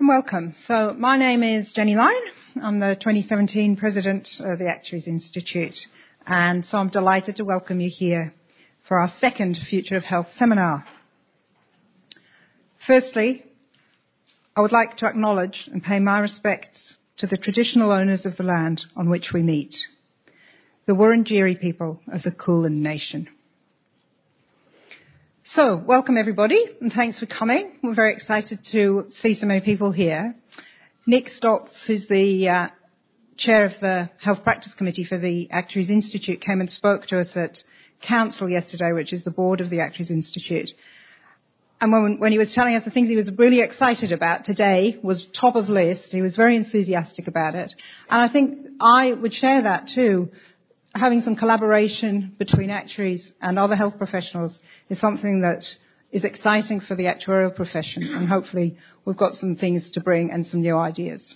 welcome. So my name is Jenny Lyon. I'm the 2017 President of the Actuaries Institute, and so I'm delighted to welcome you here for our second Future of Health seminar. Firstly, I would like to acknowledge and pay my respects to the traditional owners of the land on which we meet, the Wurundjeri people of the Kulin Nation. So, welcome everybody, and thanks for coming. We're very excited to see so many people here. Nick Stoltz, who's the chair of the Health Practice Committee for the Actuaries Institute, came and spoke to us at Council yesterday, which is the board of the Actuaries Institute. And when he was telling us the things he was really excited about today was top of list. He was very enthusiastic about it. And I think I would share that too. Having some collaboration between actuaries and other health professionals is something that is exciting for the actuarial profession, and hopefully we've got some things to bring and some new ideas.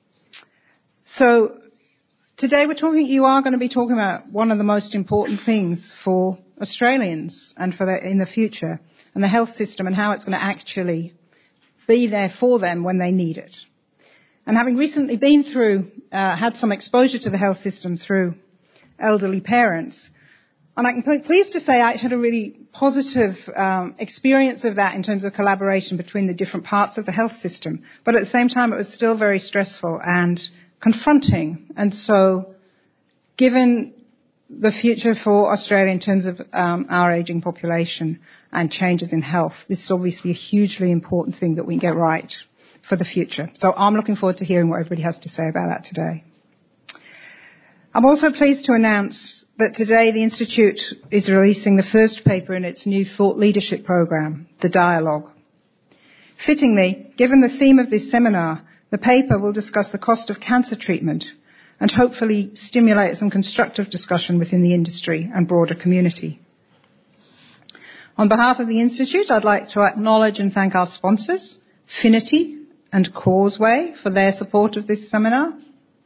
So today you are going to be talking about one of the most important things for Australians and in the future, and the health system and how it's going to actually be there for them when they need it. And having recently been through, had some exposure to the health system through elderly parents, and I can be pleased to say I had a really positive experience of that in terms of collaboration between the different parts of the health system. But at the same time, it was still very stressful and confronting. And so, given the future for Australia in terms of our ageing population and changes in health, this is obviously a hugely important thing that we can get right for the future. So I'm looking forward to hearing what everybody has to say about that today. I'm also pleased to announce that today the Institute is releasing the first paper in its new thought leadership program, The Dialogue. Fittingly, given the theme of this seminar, the paper will discuss the cost of cancer treatment and hopefully stimulate some constructive discussion within the industry and broader community. On behalf of the Institute, I'd like to acknowledge and thank our sponsors, Finity and Causeway, for their support of this seminar.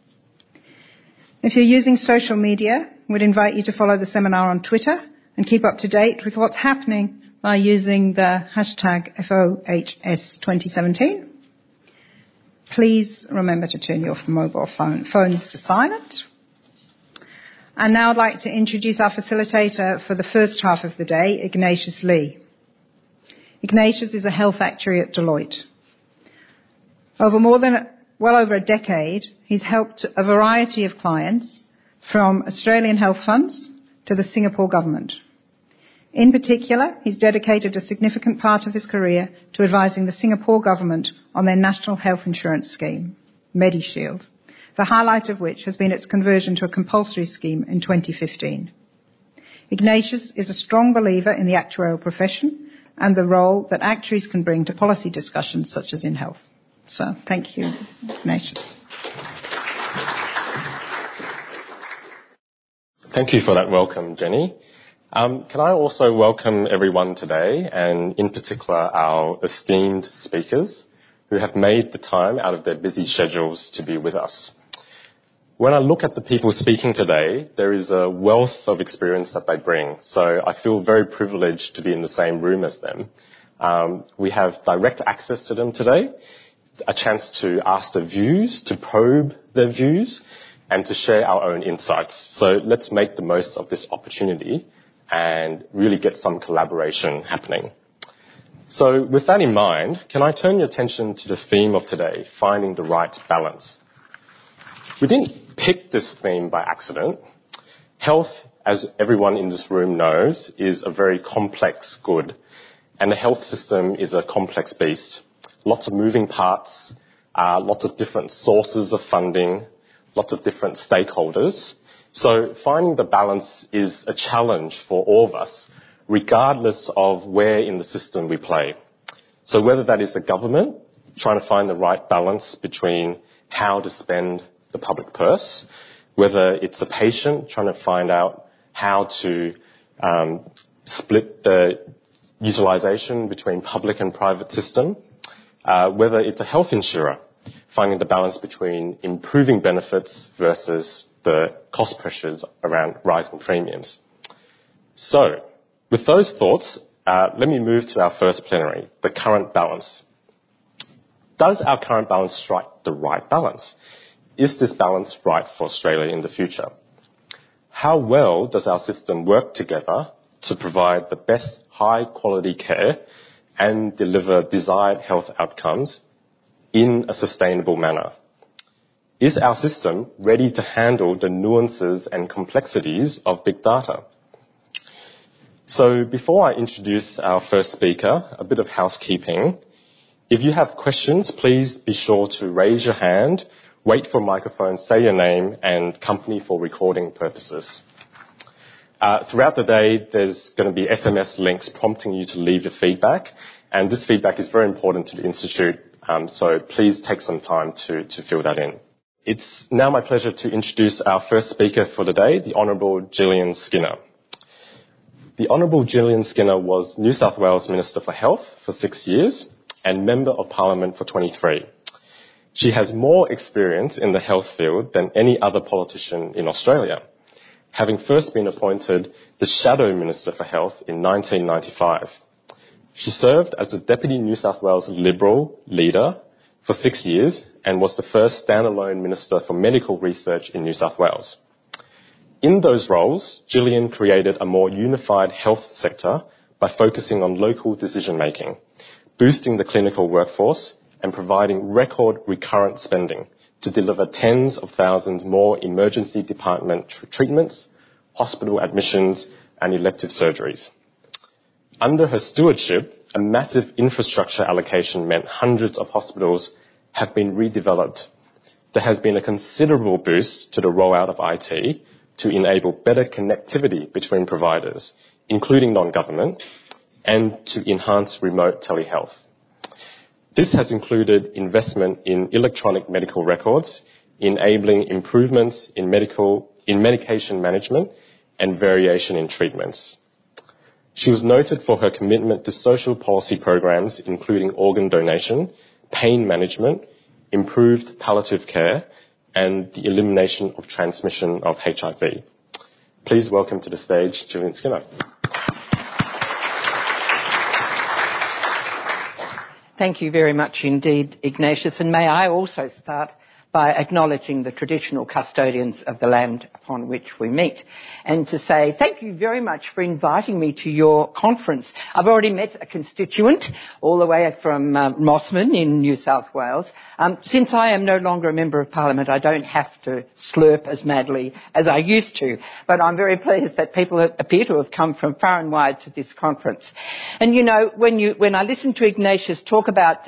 If you're using social media, we'd invite you to follow the seminar on Twitter and keep up to date with what's happening by using the hashtag FOHS2017. Please remember to turn your mobile phones to silent. And now I'd like to introduce our facilitator for the first half of the day, Ignatius Lee. Ignatius is a health actuary at Deloitte. Well over a decade, he's helped a variety of clients, from Australian health funds to the Singapore government. In particular, he's dedicated a significant part of his career to advising the Singapore government on their national health insurance scheme, MediShield, the highlight of which has been its conversion to a compulsory scheme in 2015. Ignatius is a strong believer in the actuarial profession and the role that actuaries can bring to policy discussions such as in health. So, thank you, Ignatius. Thank you for that welcome, Jenny. Can I also welcome everyone today, and in particular our esteemed speakers who have made the time out of their busy schedules to be with us. When I look at the people speaking today, there is a wealth of experience that they bring, so I feel very privileged to be in the same room as them. We have direct access to them today, a chance to ask their views, to probe their views, and to share our own insights. So let's make the most of this opportunity and really get some collaboration happening. So with that in mind, can I turn your attention to the theme of today, finding the right balance? We didn't pick this theme by accident. Health, as everyone in this room knows, is a very complex good, and the health system is a complex beast. Lots of moving parts, lots of different sources of funding, lots of different stakeholders. So finding the balance is a challenge for all of us, regardless of where in the system we play. So whether that is the government trying to find the right balance between how to spend the public purse, whether it's a patient trying to find out how to split the utilisation between public and private system, whether it's a health insurer finding the balance between improving benefits versus the cost pressures around rising premiums. So, with those thoughts, let me move to our first plenary, the current balance. does our current balance strike the right balance? Is this balance right for Australia in the future? How well does our system work together to provide the best high-quality care and deliver desired health outcomes in a sustainable manner? Is our system ready to handle the nuances and complexities of big data? So before I introduce our first speaker, a bit of housekeeping. If you have questions, please be sure to raise your hand, wait for a microphone, say your name and company for recording purposes. Throughout the day, there's going to be SMS links prompting you to leave your feedback, and this feedback is very important to the Institute, so please take some time to fill that in. It's now my pleasure to introduce our first speaker for the day, the Honourable Gillian Skinner. The Honourable Gillian Skinner was New South Wales Minister for Health for 6 years and Member of Parliament for 23. She has more experience in the health field than any other politician in Australia, having first been appointed the Shadow Minister for Health in 1995. She served as the Deputy New South Wales Liberal leader for 6 years and was the first standalone Minister for Medical Research in New South Wales. In those roles, Gillian created a more unified health sector by focusing on local decision-making, boosting the clinical workforce and providing record recurrent spending to deliver tens of thousands more emergency department treatments, hospital admissions and elective surgeries. Under her stewardship, a massive infrastructure allocation meant hundreds of hospitals have been redeveloped. There has been a considerable boost to the rollout of IT to enable better connectivity between providers, including non-government, and to enhance remote telehealth. This has included investment in electronic medical records, enabling improvements in medication management and variation in treatments. She was noted for her commitment to social policy programs, including organ donation, pain management, improved palliative care, and the elimination of transmission of HIV. Please welcome to the stage Gillian Skinner. Thank you very much indeed, Ignatius, and may I also start by acknowledging the traditional custodians of the land upon which we meet, and to say thank you very much for inviting me to your conference. I've already met a constituent all the way from Mossman in New South Wales. Since I am no longer a Member of Parliament, I don't have to slurp as madly as I used to, but I'm very pleased that people appear to have come from far and wide to this conference. And you know, when I listened to Ignatius talk about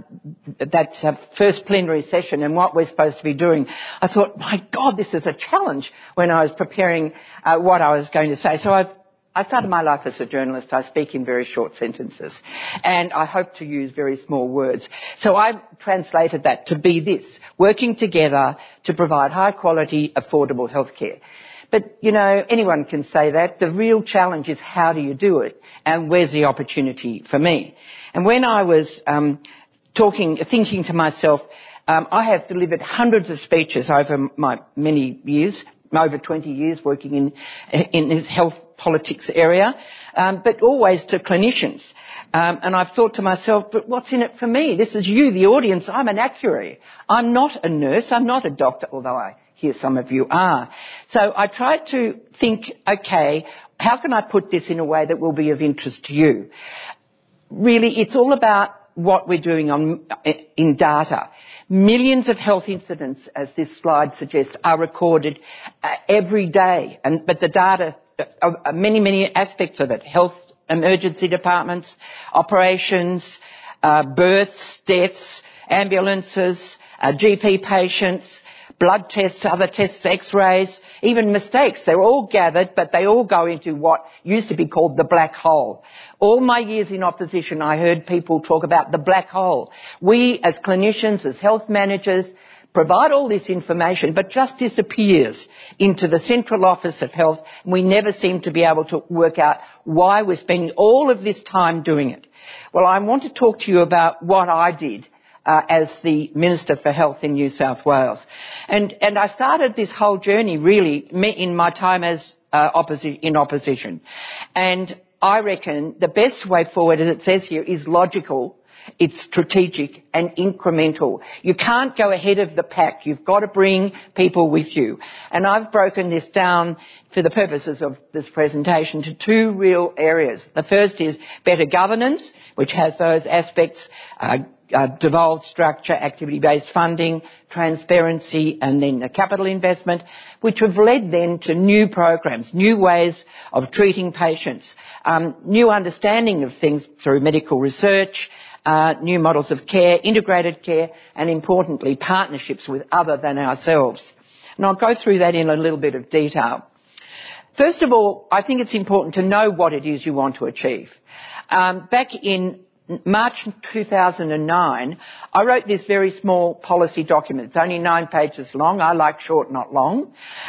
that first plenary session and what we're supposed to be doing, I thought, my God, this is a challenge when I was preparing what I was going to say. So I started my life as a journalist. I speak in very short sentences, and I hope to use very small words. So I translated that to be this: working together to provide high-quality, affordable healthcare. But, you know, anyone can say that. The real challenge is how do you do it, and where's the opportunity for me? And when I was thinking to myself, I have delivered hundreds of speeches over my many years, over 20 years working in this health politics area, but always to clinicians. And I've thought to myself, but what's in it for me? This is you, the audience. I'm an actuary. I'm not a nurse. I'm not a doctor, although I hear some of you are. So I tried to think, okay, how can I put this in a way that will be of interest to you? Really, it's all about what we're doing in data. Millions of health incidents, as this slide suggests, are recorded every day, but the data, many aspects of it: health emergency departments, operations, births, deaths, ambulances, GP patients, blood tests, other tests, x-rays, even mistakes. They're all gathered, but they all go into what used to be called the black hole. All my years in opposition, I heard people talk about the black hole. We, as clinicians, as health managers, provide all this information, but just disappears into the central office of health, and we never seem to be able to work out why we're spending all of this time doing it. Well, I want to talk to you about what I did as the Minister for Health in New South Wales. And I started this whole journey really in my time as in opposition. And I reckon the best way forward, as it says here, is logical It's strategic and incremental. You can't go ahead of the pack. You've got to bring people with you. And I've broken this down for the purposes of this presentation to two real areas. The first is better governance, which has those aspects, devolved structure, activity-based funding, transparency, and then the capital investment, which have led then to new programs, new ways of treating patients, new understanding of things through medical research, new models of care, integrated care, and importantly, partnerships with other than ourselves. And I'll go through that in a little bit of detail. First of all, I think it's important to know what it is you want to achieve. Back in March 2009, I wrote this very small policy document. It's only 9 pages long. I like short, not long.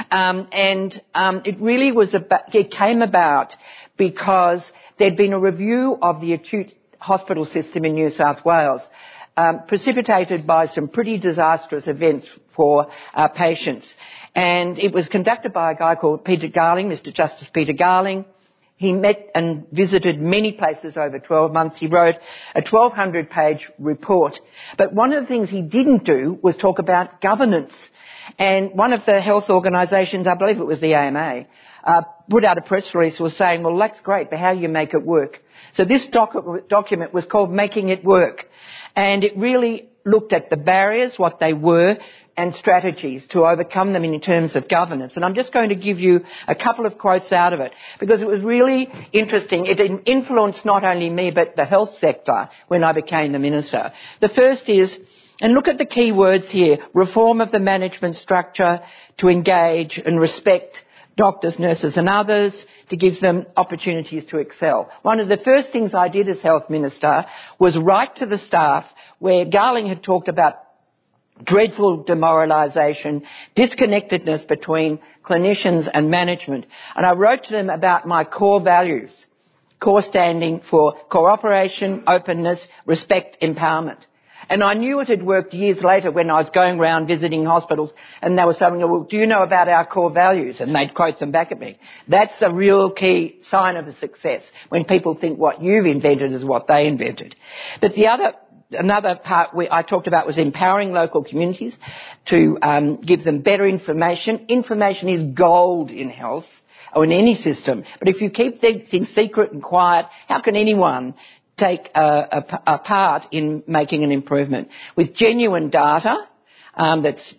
It really it came about because there'd been a review of the acute hospital system in New South Wales, precipitated by some pretty disastrous events for our patients. And it was conducted by a guy called Peter Garling, Mr. Justice Peter Garling. He met and visited many places over 12 months. He wrote a 1,200-page report. But one of the things he didn't do was talk about governance. And one of the health organisations, I believe it was the AMA, put out a press release was saying, well, that's great, but how do you make it work? So this document was called Making It Work. And it really looked at the barriers, what they were, and strategies to overcome them in terms of governance. And I'm just going to give you a couple of quotes out of it because it was really interesting. It influenced not only me but the health sector when I became the Minister. The first is, and look at the key words here, reform of the management structure to engage and respect doctors, nurses and others, to give them opportunities to excel. One of the first things I did as Health Minister was write to the staff where Garling had talked about dreadful demoralisation, disconnectedness between clinicians and management. And I wrote to them about my core values, core standing for cooperation, openness, respect, empowerment. And I knew it had worked years later when I was going around visiting hospitals and they were saying, well, do you know about our core values? And they'd quote them back at me. That's a real key sign of a success, when people think what you've invented is what they invented. But another part I talked about was empowering local communities to give them better information. Information is gold in health or in any system. But if you keep things secret and quiet, how can anyone take a part in making an improvement? With genuine data that's,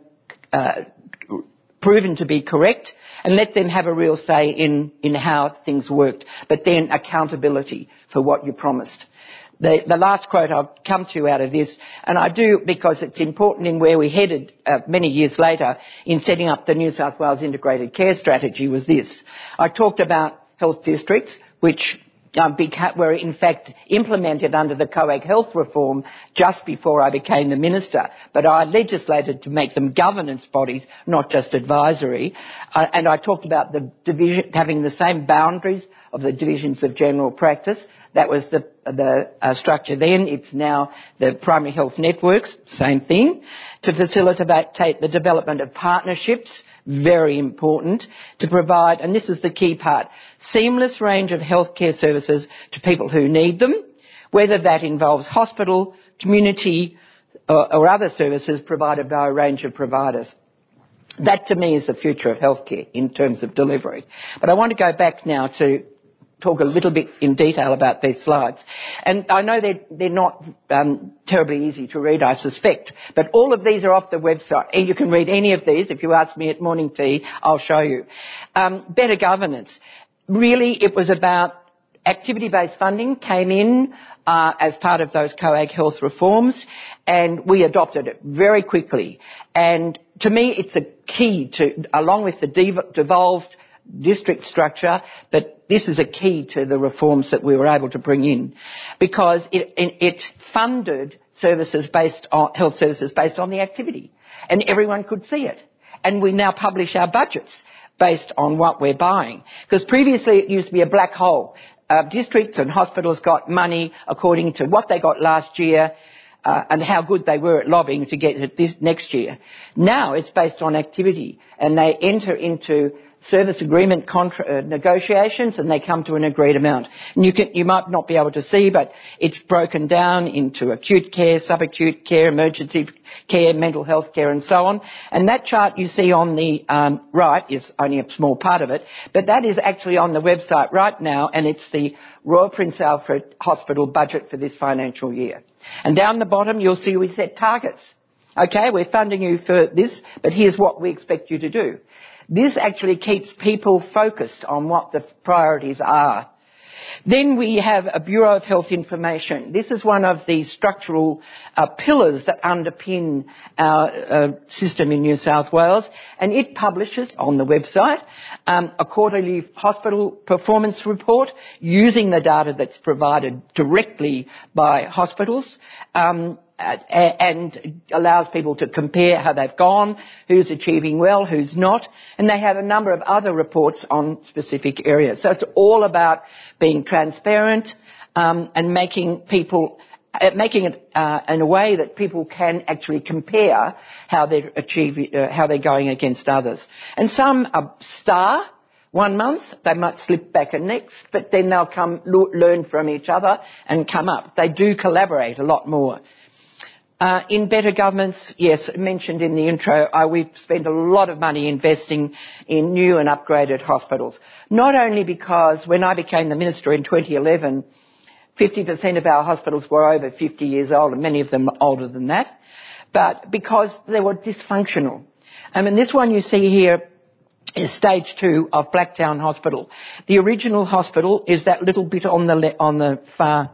proven to be correct, and let them have a real say in how things worked, but then accountability for what you promised. The last quote I'll come to out of this, and I do because it's important in where we headed many years later in setting up the New South Wales Integrated Care Strategy, was this. I talked about health districts, which were in fact implemented under the COAG health reform just before I became the Minister, but I legislated to make them governance bodies, not just advisory. And I talked about the division having the same boundaries of the divisions of general practice. That was the structure then. It's now the primary health networks, same thing. To facilitate the development of partnerships, very important, to provide, and this is the key part, seamless range of healthcare services to people who need them, whether that involves hospital, community or other services provided by a range of providers. That to me is the future of healthcare in terms of delivery. But I want to go back now to talk a little bit in detail about these slides. And I know they're not terribly easy to read, I suspect, but all of these are off the website. And you can read any of these. If you ask me at morning tea, I'll show you. Better governance. Really, it was about activity-based funding came in as part of those COAG health reforms, and we adopted it very quickly. And to me, it's a key to, along with the devolved district structure, but this is a key to the reforms that we were able to bring in, because it funded services based on health services based on the activity, and everyone could see it. And we now publish our budgets based on what we're buying, because previously it used to be a black hole. Districts and hospitals got money according to what they got last year and how good they were at lobbying to get it this next year. Now it's based on activity, and they enter into service agreement negotiations, and they come to an agreed amount. And you might not be able to see, but it's broken down into acute care, subacute care, emergency care, mental health care, and so on. And that chart you see on the right is only a small part of it, but that is actually on the website right now, and it's the Royal Prince Alfred Hospital budget for this financial year. And down the bottom you'll see we set targets. Okay, we're funding you for this, but here's what we expect you to do. This actually keeps people focused on what the priorities are. Then we have a Bureau of Health Information. This is one of the structural pillars that underpin our system in New South Wales, and it publishes on the website a quarterly hospital performance report using the data that's provided directly by hospitals, and allows people to compare how they've gone, who's achieving well, who's not, and they have a number of other reports on specific areas. So it's all about being transparent and making it in a way that people can actually compare how they're achieving, how they're going against others. And some are star. 1 month, they might slip back a next, but then they'll come learn from each other and come up. They do collaborate a lot more. In better governments, yes, mentioned in the intro, we've spent a lot of money investing in new and upgraded hospitals. Not only because when I became the Minister in 2011, 50% of our hospitals were over 50 years old, and many of them older than that, but because they were dysfunctional. I mean, this one you see here is stage 2 of Blacktown Hospital. The original hospital is that little bit on the far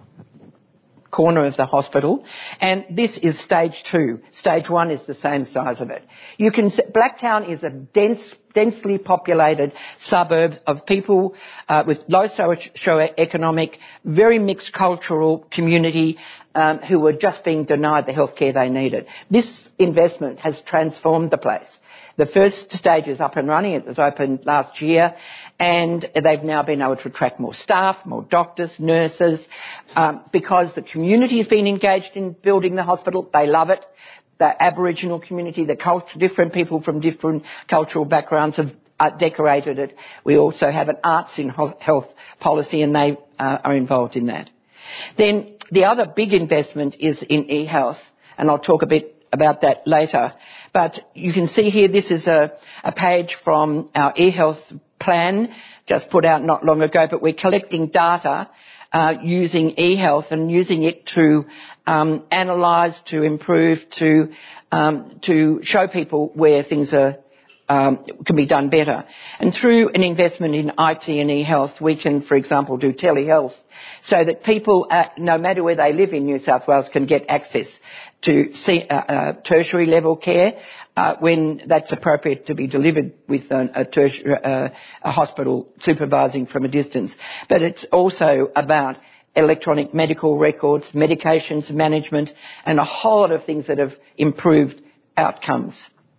corner of the hospital, and this is stage 2. Stage 1 is the same size of it. You can see Blacktown is a densely populated suburb of people with low socio-economic, very mixed cultural community who were just being denied the health care they needed. This investment has transformed the place. The first stage is up and running. It was opened last year, and they've now been able to attract more staff, more doctors, nurses, because the community has been engaged in building the hospital. They love it. The Aboriginal community, different people from different cultural backgrounds have decorated it. We also have an arts in health policy, and they are involved in that. Then the other big investment is in e-health, and I'll talk a bit about that later. But you can see here, this is a page from our e-health plan, just put out not long ago, but we're collecting data using e-health and using it to analyse, to improve, to show people where things can be done better. And through an investment in IT and e-health, we can, for example, do telehealth so that people, no matter where they live in New South Wales, can get access to tertiary level care when that's appropriate to be delivered with a hospital supervising from a distance. But it's also about electronic medical records, medications management, and a whole lot of things that have improved outcomes.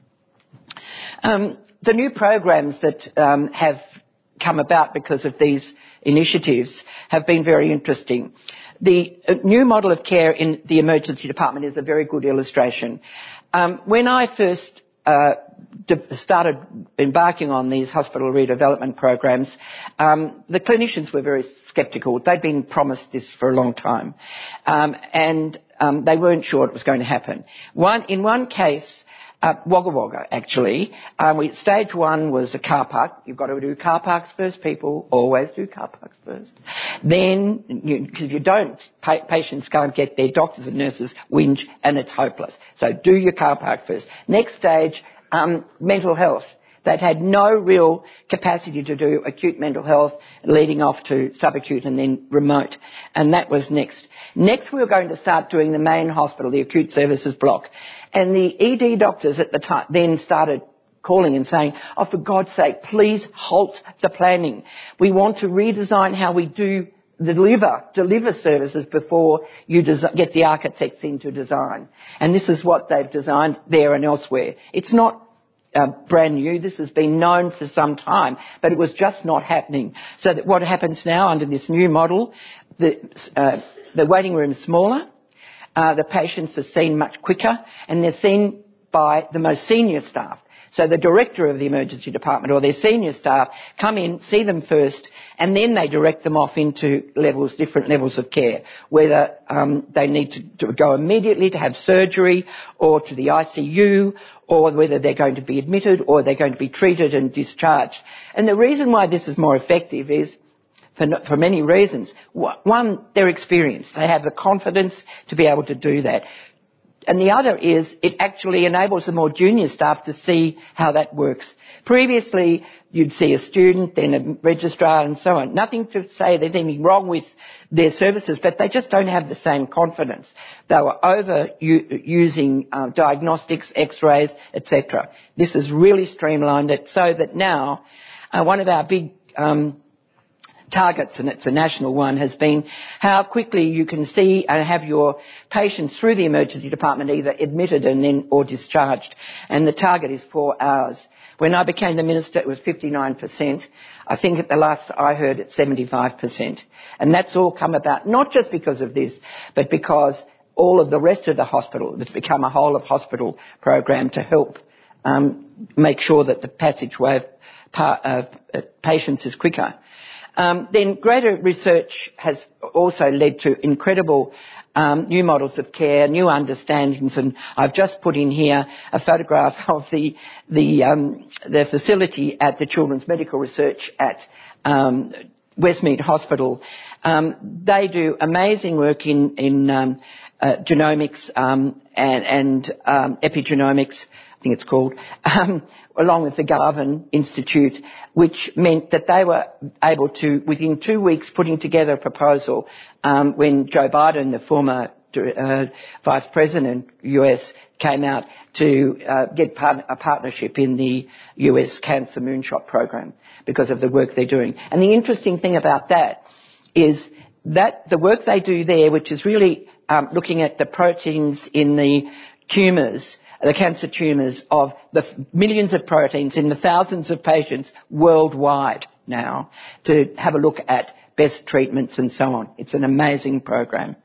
The new programs that have come about because of these initiatives have been very interesting. The new model of care in the emergency department is a very good illustration. When I first started embarking on these hospital redevelopment programs, the clinicians were very sceptical. They'd been promised this for a long time, and they weren't sure it was going to happen. In one case, Wagga Wagga, actually. Stage 1 was a car park. You've got to do car parks first, people. Always do car parks first. Then, because you don't, patients can't get their doctors and nurses whinge, and it's hopeless. So do your car park first. Next stage, mental health. They'd had no real capacity to do acute mental health, leading off to subacute and then remote. And that was next. Next, we were going to start doing the main hospital, the acute services block. And the ED doctors at the time then started calling and saying, oh, for God's sake, please halt the planning. We want to redesign how we do deliver services before you get the architects in to design. And this is what they've designed there and elsewhere. It's not brand new. This has been known for some time, but it was just not happening. So that what happens now under this new model, the waiting room is smaller, the patients are seen much quicker, and they're seen by the most senior staff. So the director of the emergency department or their senior staff come in, see them first, and then they direct them off into different levels of care, whether they need to go immediately to have surgery or to the ICU, or whether they're going to be admitted or they're going to be treated and discharged. And the reason why this is more effective is for many reasons. One, they're experienced. They have the confidence to be able to do that. And the other is it actually enables the more junior staff to see how that works. Previously, you'd see a student, then a registrar and so on. Nothing to say there's anything wrong with their services, but they just don't have the same confidence. They were using diagnostics, x-rays, etc. This has really streamlined it so that now one of our big targets, and it's a national one, has been how quickly you can see and have your patients through the emergency department either admitted and then or discharged. And the target is 4 hours. When I became the minister, it was 59%. I think at the last I heard it's 75%. And that's all come about not just because of this, but because all of the rest of the hospital, it's become a whole of hospital program to help make sure that the passageway of patients is quicker. Then greater research has also led to incredible new models of care, new understandings, and I've just put in here a photograph of the facility at the Children's Medical Research at Westmead Hospital. They do amazing work in genomics and epigenomics, I think it's called, along with the Garvan Institute, which meant that they were able to, within 2 weeks, putting together a proposal when Joe Biden, the former Vice President, US, came out to get a partnership in the US Cancer Moonshot program because of the work they're doing. And the interesting thing about that is that the work they do there, which is really looking at the proteins in the tumours, the cancer tumours, of the millions of proteins in the thousands of patients worldwide now, to have a look at best treatments and so on. It's an amazing program.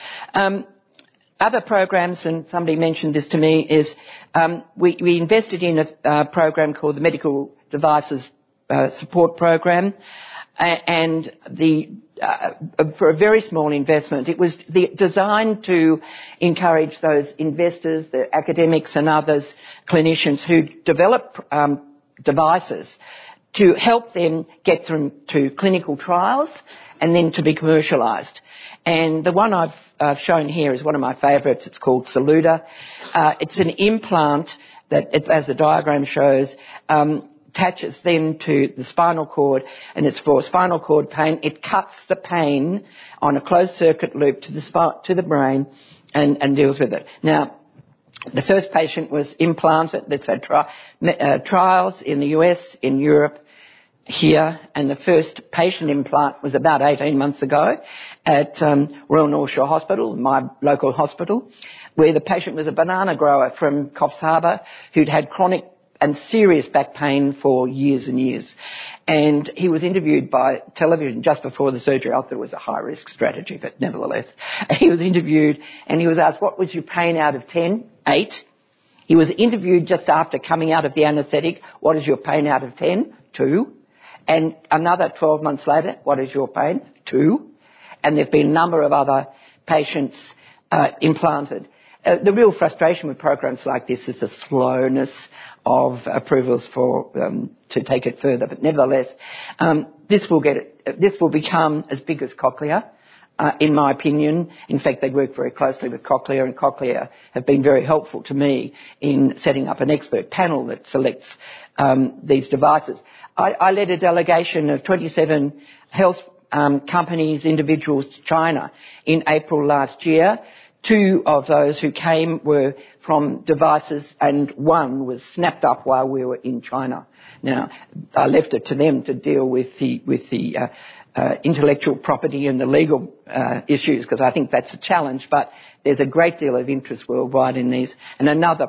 Other programs, and somebody mentioned this to me, is we invested in a program called the Medical Devices Support Program, and for a very small investment. It was designed to encourage those investors, the academics and others, clinicians who develop devices, to help them get them to clinical trials and then to be commercialised. And the one I've shown here is one of my favourites. It's called Saluda. It's an implant that, as the diagram shows, attaches then to the spinal cord, and it's for spinal cord pain. It cuts the pain on a closed circuit loop to the brain and deals with it. Now, the first patient was implanted. Let's say trials in the US, in Europe, here, and the first patient implant was about 18 months ago at Royal North Shore Hospital, my local hospital, where the patient was a banana grower from Coffs Harbour who'd had chronic and serious back pain for years and years. And he was interviewed by television just before the surgery. I thought it was a high-risk strategy, but nevertheless. He was interviewed and he was asked, what was your pain out of 10? 8. He was interviewed just after coming out of the anaesthetic. What is your pain out of 10? 2. And another 12 months later, what is your pain? 2. And there have been a number of other patients implanted. The real frustration with programs like this is the slowness of approvals to take it further. But nevertheless, this will become as big as Cochlear, in my opinion. In fact, they work very closely with Cochlear, and Cochlear have been very helpful to me in setting up an expert panel that selects these devices. I led a delegation of 27 health companies, individuals to China in April last year. 2 of those who came were from devices, and 1 was snapped up while we were in China. Now, I left it to them to deal with the intellectual property and the legal issues, because I think that's a challenge, but there's a great deal of interest worldwide in these. And another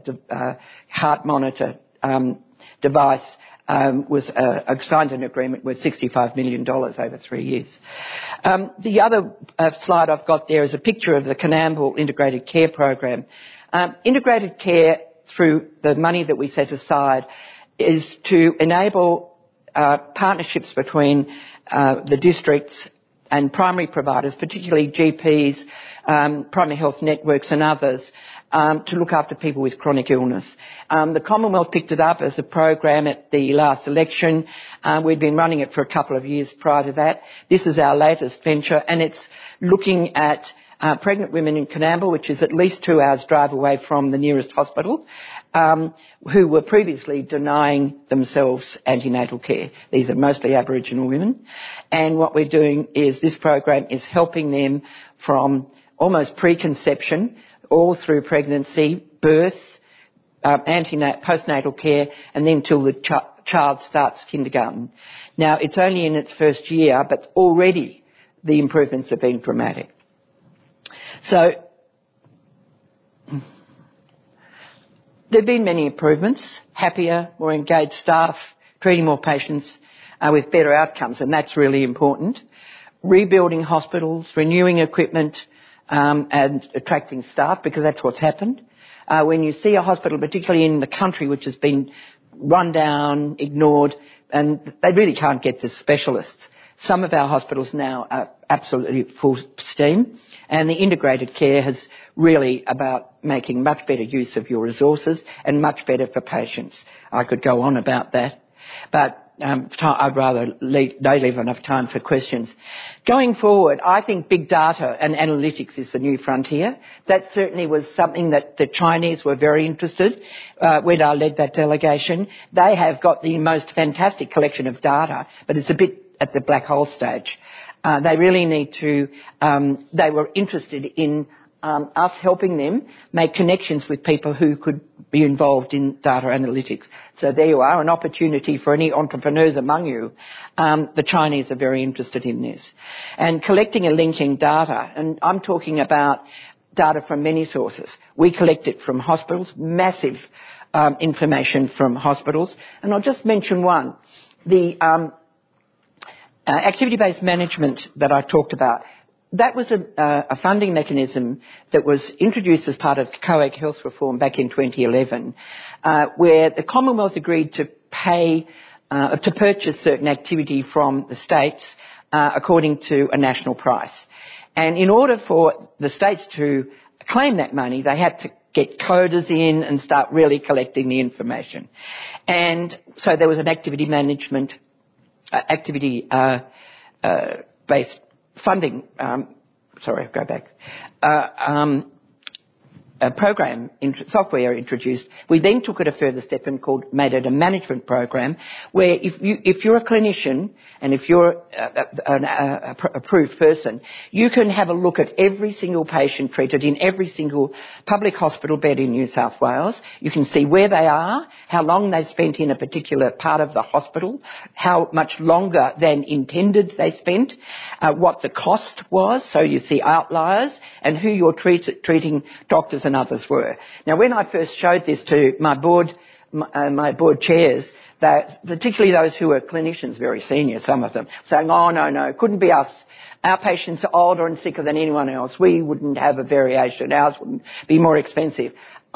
heart monitor device was signed an agreement worth $65 million over 3 years. The other slide I've got there is a picture of the Coonamble Integrated Care Program. Integrated care through the money that we set aside is to enable partnerships between the districts and primary providers, particularly GPs, primary health networks and others, to look after people with chronic illness. The Commonwealth picked it up as a program at the last election. We'd been running it for a couple of years prior to that. This is our latest venture, and it's looking at pregnant women in Coonamble, which is at least 2 hours drive away from the nearest hospital, who were previously denying themselves antenatal care. These are mostly Aboriginal women. And what we're doing is this program is helping them from almost preconception all through pregnancy, birth, postnatal care, and then till the child starts kindergarten. Now, it's only in its first year, but already the improvements have been dramatic. So there have been many improvements: happier, more engaged staff, treating more patients with better outcomes, and that's really important. Rebuilding hospitals, renewing equipment, and attracting staff, because that's what's happened. When you see a hospital, particularly in the country, which has been run down, ignored, and they really can't get the specialists. Some of our hospitals now are absolutely full steam, and the integrated care is really about making much better use of your resources and much better for patients. I could go on about that, but I'd rather leave enough time for questions. Going forward, I think big data and analytics is the new frontier. That certainly was something that the Chinese were very interested when I led that delegation. They have got the most fantastic collection of data, but it's a bit at the black hole stage. They really need to, they were interested in us helping them make connections with people who could be involved in data analytics. So there you are, an opportunity for any entrepreneurs among you. The Chinese are very interested in this. And collecting and linking data, and I'm talking about data from many sources. We collect it from hospitals, massive information from hospitals. And I'll just mention one. The activity-based management that I talked about, that was a funding mechanism that was introduced as part of COAG Health Reform back in 2011, where the Commonwealth agreed to pay, to purchase certain activity from the states according to a national price. And in order for the states to claim that money, they had to get coders in and start really collecting the information. And so there was an activity management, based funding, program, software introduced. We then took it a further step and made it a management program, where if you're a clinician and if you're an approved person, you can have a look at every single patient treated in every single public hospital bed in New South Wales. You can see where they are, how long they spent in a particular part of the hospital, how much longer than intended they spent, what the cost was, so you see outliers, and who your treating doctors and others were. Now, when I first showed this to my board chairs, particularly those who were clinicians, very senior, some of them, saying, "Oh, no, it couldn't be us. Our patients are older and sicker than anyone else. We wouldn't have a variation. Ours wouldn't be more expensive."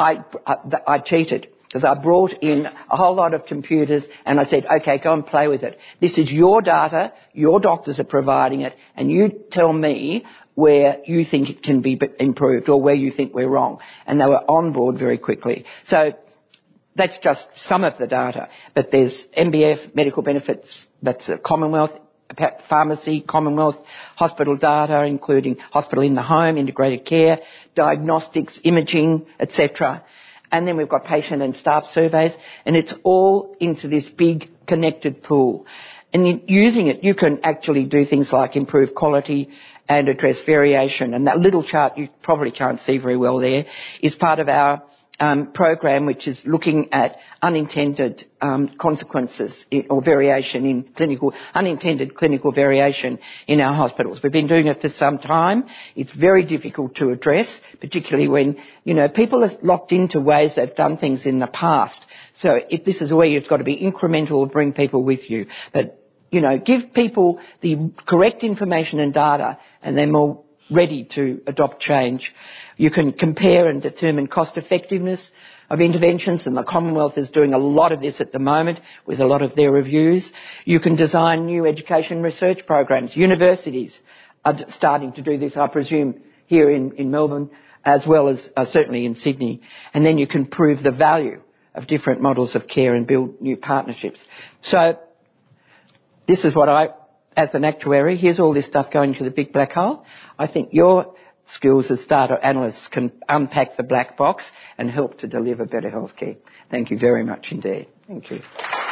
I cheated, because I brought in a whole lot of computers and I said, "Okay, go and play with it. This is your data, your doctors are providing it, and you tell me where you think it can be improved or where you think we're wrong." And they were on board very quickly. So that's just some of the data. But there's MBF, medical benefits, that's a Commonwealth, pharmacy, Commonwealth, hospital data, including hospital in the home, integrated care, diagnostics, imaging, etc. And then we've got patient and staff surveys, and it's all into this big connected pool. And using it, you can actually do things like improve quality and address variation. And that little chart you probably can't see very well there is part of our program, which is looking at unintended consequences or variation in unintended clinical variation in our hospitals. We've been doing it for some time. It's very difficult to address, particularly when, people are locked into ways they've done things in the past. So this is where you've got to be incremental, bring people with you. But, give people the correct information and data, and they're more ready to adopt change. You can compare and determine cost effectiveness of interventions, and the Commonwealth is doing a lot of this at the moment with a lot of their reviews. You can design new education research programs. Universities are starting to do this, I presume, here in Melbourne, as well as certainly in Sydney. And then you can prove the value of different models of care and build new partnerships. So this is what I, as an actuary, here's all this stuff going to the big black hole. I think your skills as data analysts can unpack the black box and help to deliver better healthcare. Thank you very much indeed. Thank you.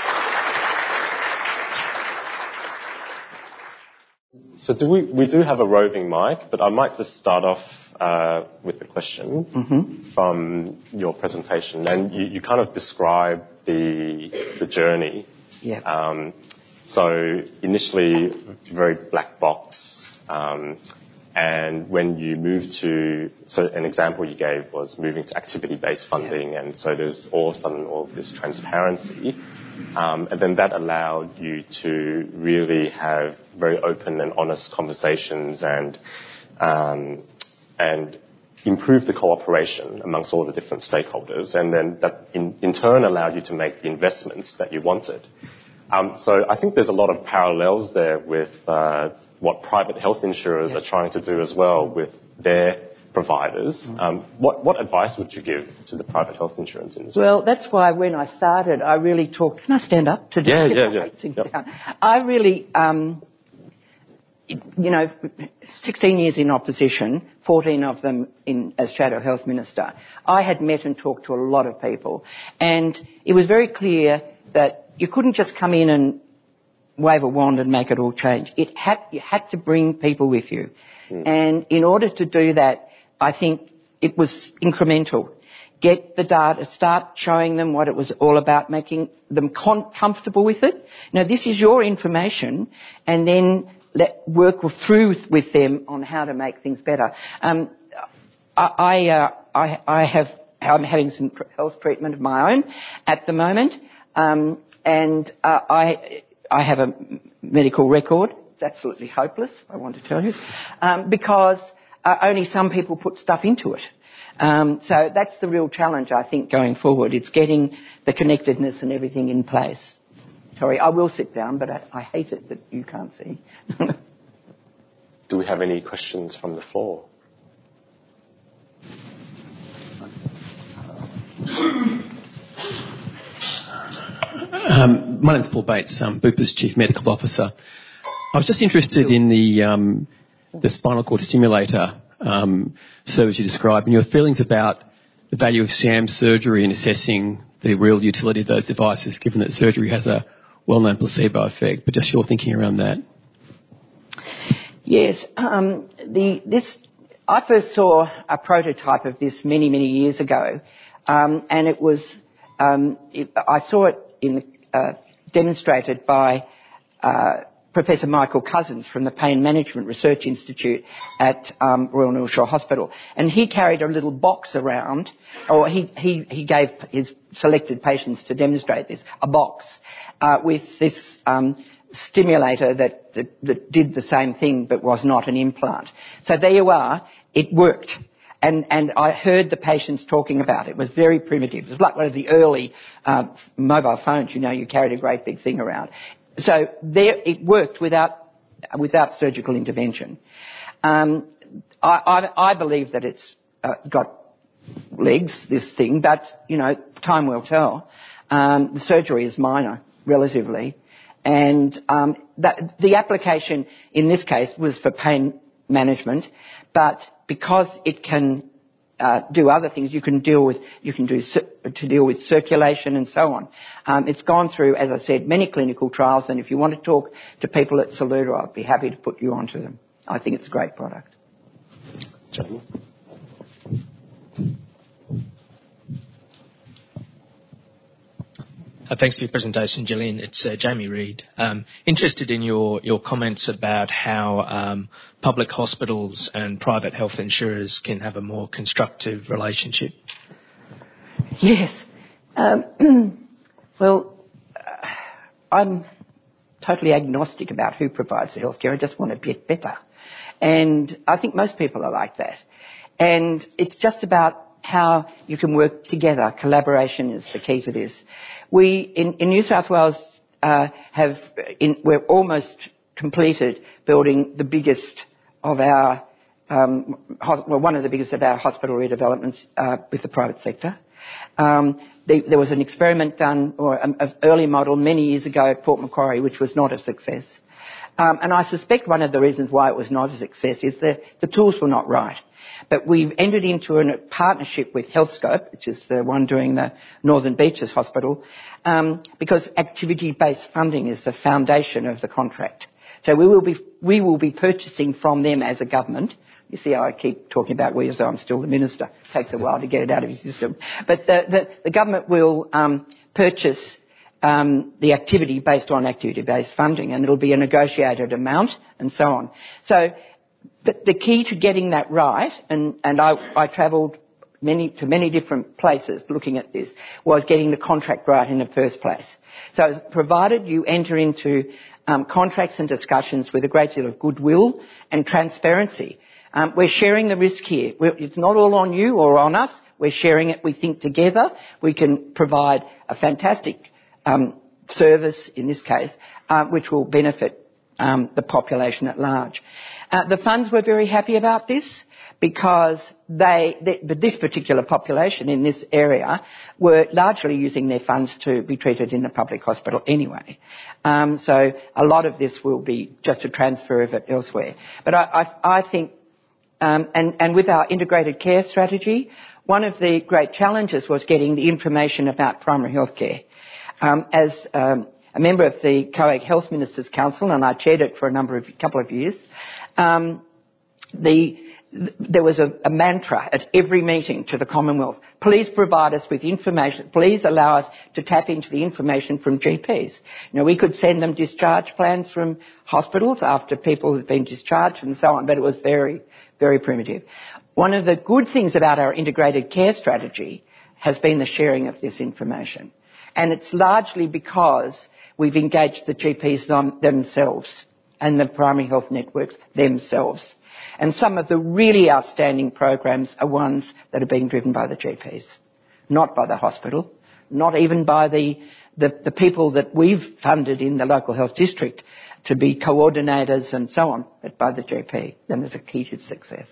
So we do have a roving mic, but I might just start off with a question from your presentation. And you kind of described the journey. Yeah. So initially, very black box. And when you move to, so an example you gave was moving to activity-based funding, and so there's all of a sudden all of this transparency, and then that allowed you to really have very open and honest conversations and improve the cooperation amongst all the different stakeholders, and then that in turn allowed you to make the investments that you wanted. So I think there's a lot of parallels there with what private health insurers are trying to do as well with their providers. What advice would you give to the private health insurance industry? Well, that's why when I started, I really talked... Can I stand up? Yeah. I really, 16 years in opposition, 14 of them as Shadow Health Minister, I had met and talked to a lot of people. And it was very clear that you couldn't just come in and wave a wand and make it all change. You had to bring people with you. And in order to do that, I think it was incremental. Get the data, start showing them what it was all about, making them comfortable with it. Now, this is your information, and then work through with them on how to make things better. I'm having some health treatment of my own at the moment. And I have a medical record. It's absolutely hopeless, I want to tell you, because only some people put stuff into it. So that's the real challenge, I think, going forward. It's getting the connectedness and everything in place. Sorry, I will sit down, but I hate it that you can't see. Do we have any questions from the floor? My name's Paul Bates, Bupa's Chief Medical Officer. I was just interested in the spinal cord stimulator service you described, and your feelings about the value of sham surgery in assessing the real utility of those devices, given that surgery has a well-known placebo effect, but just your thinking around that. Yes, I first saw a prototype of this many, many years ago, and it was I saw it demonstrated by Professor Michael Cousins from the Pain Management Research Institute at Royal North Shore Hospital, and he carried a little box around, or he gave his selected patients to demonstrate this, a box with this stimulator that did the same thing but was not an implant. So there you are, it worked. And I heard the patients talking about it. It was very primitive. It was like one of the early mobile phones, you carried a great big thing around. So there it worked without surgical intervention. I believe that it's got legs, this thing, but, time will tell. The surgery is minor, relatively. And the application in this case was for pain management, but because it can do other things, you can deal with circulation and so on. It's gone through, as I said, many clinical trials, and if you want to talk to people at Saluda, I'd be happy to put you onto them. I think it's a great product. Jamie? Thanks for your presentation, Gillian. It's Jamie Reid. Interested in your comments about how public hospitals and private health insurers can have a more constructive relationship. Yes. Well, I'm totally agnostic about who provides the healthcare. I just want to get better. And I think most people are like that. And it's just about how you can work together. Collaboration is the key to this. We, in New South Wales, we're almost completed building the biggest of our, one of the biggest of our hospital redevelopments with the private sector. There was an experiment done, or an early model many years ago at Port Macquarie, which was not a success. And I suspect one of the reasons why it was not a success is the tools were not right. But we've entered into a partnership with Healthscope, which is the one doing the Northern Beaches Hospital, because activity-based funding is the foundation of the contract. So we will be purchasing from them as a government. You see how I keep talking about we as though I'm still the minister. It takes a while to get it out of your system. But the government will purchase the activity based on activity-based funding, and it'll be a negotiated amount and so on. So but the key to getting that right, and I travelled to many different places looking at this, was getting the contract right in the first place. So provided you enter into contracts and discussions with a great deal of goodwill and transparency, we're sharing the risk here. It's not all on you or on us. We're sharing it, we think, together. We can provide a fantastic service, in this case, which will benefit the population at large. The funds were very happy about this because this particular population in this area were largely using their funds to be treated in the public hospital anyway. So a lot of this will be just a transfer of it elsewhere. But I think, and with our integrated care strategy, one of the great challenges was getting the information about primary health care. As a member of the COAG Health Ministers' Council, and I chaired it for a couple of years, there was a mantra at every meeting to the Commonwealth: please provide us with information, please allow us to tap into the information from GPs. We could send them discharge plans from hospitals after people had been discharged and so on, but it was very, very primitive. One of the good things about our integrated care strategy has been the sharing of this information. And it's largely because we've engaged the GPs themselves and the primary health networks themselves. And some of the really outstanding programs are ones that are being driven by the GPs, not by the hospital, not even by the people that we've funded in the local health district to be coordinators and so on, but by the GP. Then there's a key to success.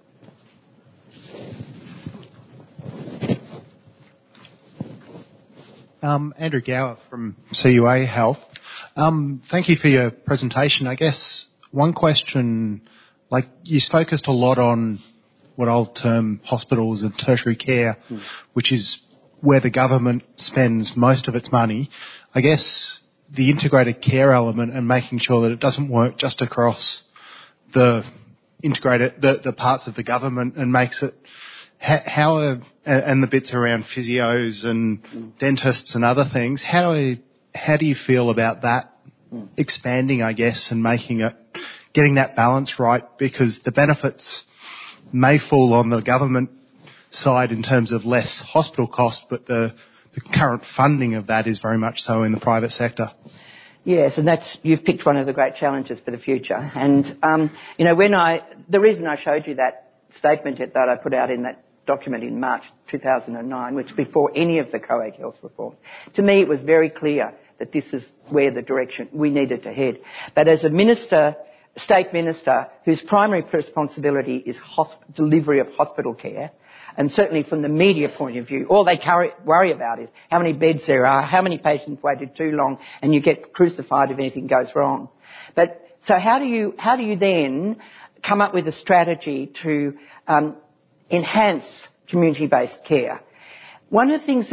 Andrew Gower from CUA Health. Thank you for your presentation. I guess one question, like you focused a lot on what I'll term hospitals and tertiary care, which is where the government spends most of its money. I guess the integrated care element and making sure that it doesn't work just across the parts of the government and makes it and the bits around physios and dentists and other things, how do you feel about that expanding, I guess, and getting that balance right? Because the benefits may fall on the government side in terms of less hospital costs, but the current funding of that is very much so in the private sector. Yes, and you've picked one of the great challenges for the future. And, the reason I showed you that statement that I put out in that document in March 2009, which before any of the COAG Health reform, to me it was very clear that this is where the direction we needed to head. But as a state minister whose primary responsibility is delivery of hospital care, and certainly from the media point of view, all they worry about is how many beds there are, how many patients waited too long, and you get crucified if anything goes wrong. But so how do you then come up with a strategy to enhance community-based care? One of the things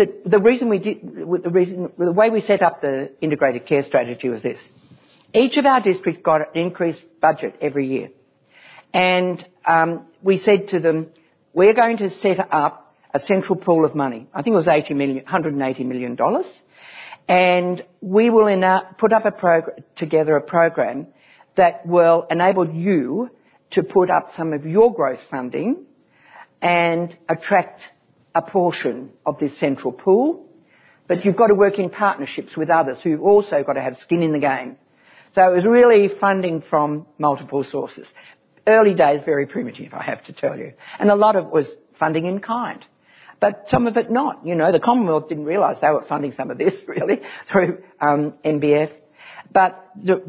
the way we set up the integrated care strategy was this. Each of our districts got an increased budget every year. And we said to them, we're going to set up a central pool of money. I think it was $180 million. And we will put up together a program that will enable you to put up some of your growth funding and attract a portion of this central pool. But you've got to work in partnerships with others who've also got to have skin in the game. So it was really funding from multiple sources. early days very primitive, I have to tell you. And a lot of it was funding in kind. But some of it not. You know, the Commonwealth didn't realise they were funding some of this, really, through MBF. But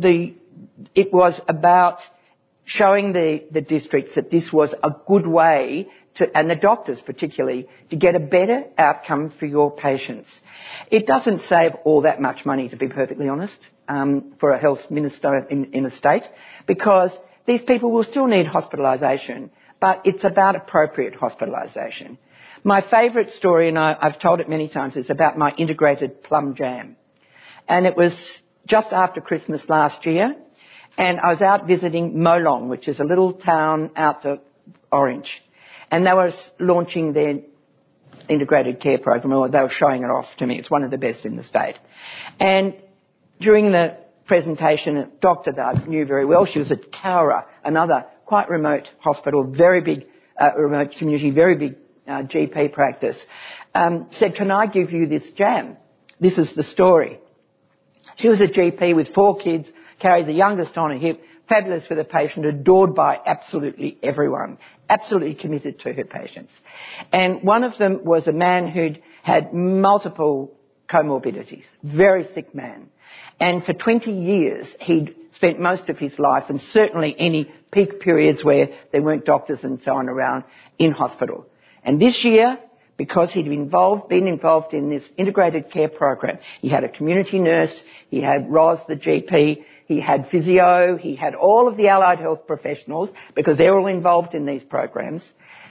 it was about showing the districts that this was a good way to, and the doctors particularly, to get a better outcome for your patients. It doesn't save all that much money, to be perfectly honest, for a health minister in a state, because these people will still need hospitalisation, but it's about appropriate hospitalisation. My favourite story, and I've told it many times, is about my integrated plum jam. And it was just after Christmas last year, and I was out visiting Molong, which is a little town out of Orange. And they were launching their integrated care program, or they were showing it off to me. It's one of the best in the state. And during the presentation, a doctor that I knew very well, she was at Cowra, another quite remote hospital, very big, remote community, very big GP practice, said, "Can I give you this jam?" This is the story. She was a GP with 4 kids, carried the youngest on her hip, fabulous with a patient, adored by absolutely everyone, absolutely committed to her patients. And one of them was a man who'd had multiple comorbidities, very sick man. And for 20 years, he'd spent most of his life, and certainly any peak periods where there weren't doctors and so on around, in hospital. And this year, because he'd been involved in this integrated care program, he had a community nurse, he had Ros, the GP, he had physio, he had all of the allied health professionals, because they're all involved in these programs,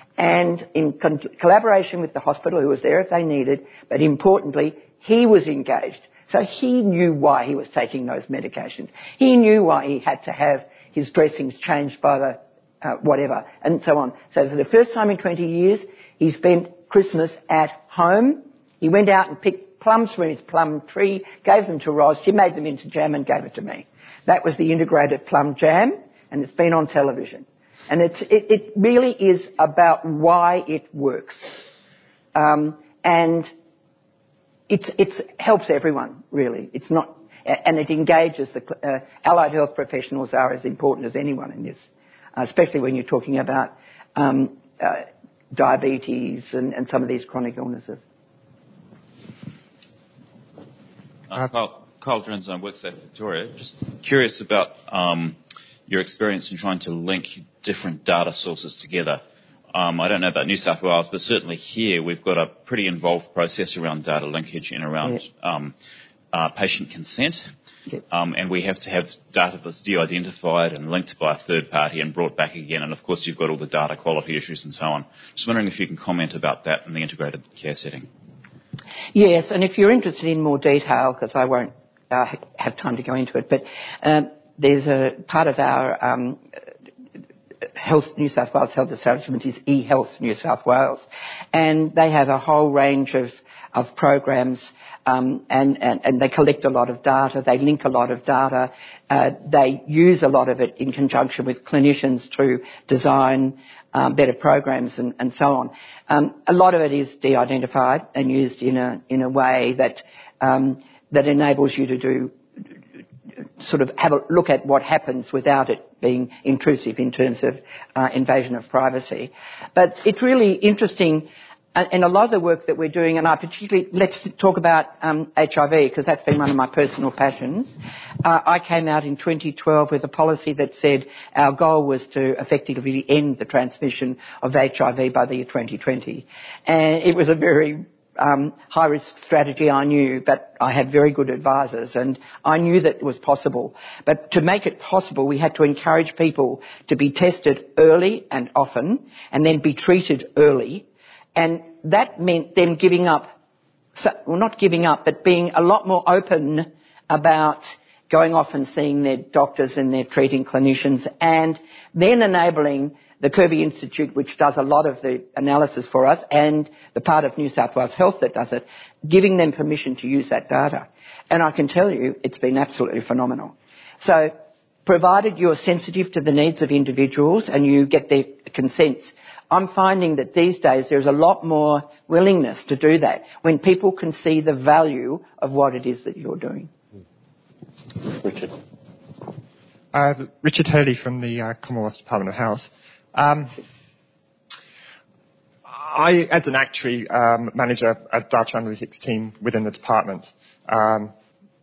and in collaboration with the hospital, who was there if they needed, but importantly, he was engaged. So he knew why he was taking those medications. He knew why he had to have his dressings changed by the whatever, and so on. So for the first time in 20 years, he spent Christmas at home. He went out and picked plums from his plum tree, gave them to Ros. She made them into jam and gave it to me. That was the integrated plum jam, and it's been on television. And it really is about why it works. And it helps everyone, really. It's not, and it engages the allied health professionals are as important as anyone in this, especially when you're talking about diabetes and some of these chronic illnesses. Carl Jones, WorkSafe Victoria. Just curious about your experience in trying to link different data sources together. I don't know about New South Wales, but certainly here we've got a pretty involved process around data linkage and around patient consent. Yep. And we have to have data that's de-identified and linked by a third party and brought back again. And, of course, you've got all the data quality issues and so on. Just wondering if you can comment about that in the integrated care setting. Yes, and if you're interested in more detail, because I won't have time to go into it, but there's a part of our New South Wales Health Establishment is eHealth New South Wales, and they have a whole range of programs, and they collect a lot of data, they link a lot of data, they use a lot of it in conjunction with clinicians to design better programs and so on. A lot of it is de-identified and used in a way that enables you to do sort of have a look at what happens without it being intrusive in terms of invasion of privacy. But it's really interesting, and a lot of the work that we're doing, and I particularly, let's talk about HIV, because that's been one of my personal passions. I came out in 2012 with a policy that said our goal was to effectively end the transmission of HIV by the year 2020. And it was a very high-risk strategy, I knew, but I had very good advisors, and I knew that it was possible. But to make it possible, we had to encourage people to be tested early and often, and then be treated early. And that meant them giving up, well, not giving up, but being a lot more open about going off and seeing their doctors and their treating clinicians, and then enabling the Kirby Institute, which does a lot of the analysis for us, and the part of New South Wales Health that does it, giving them permission to use that data. And I can tell you, it's been absolutely phenomenal. So, provided you're sensitive to the needs of individuals and you get their consents, I'm finding that these days there's a lot more willingness to do that when people can see the value of what it is that you're doing. Richard. Richard Hurley from the Commonwealth Department of Health. I, as an actuary, manage a data analytics team within the department. And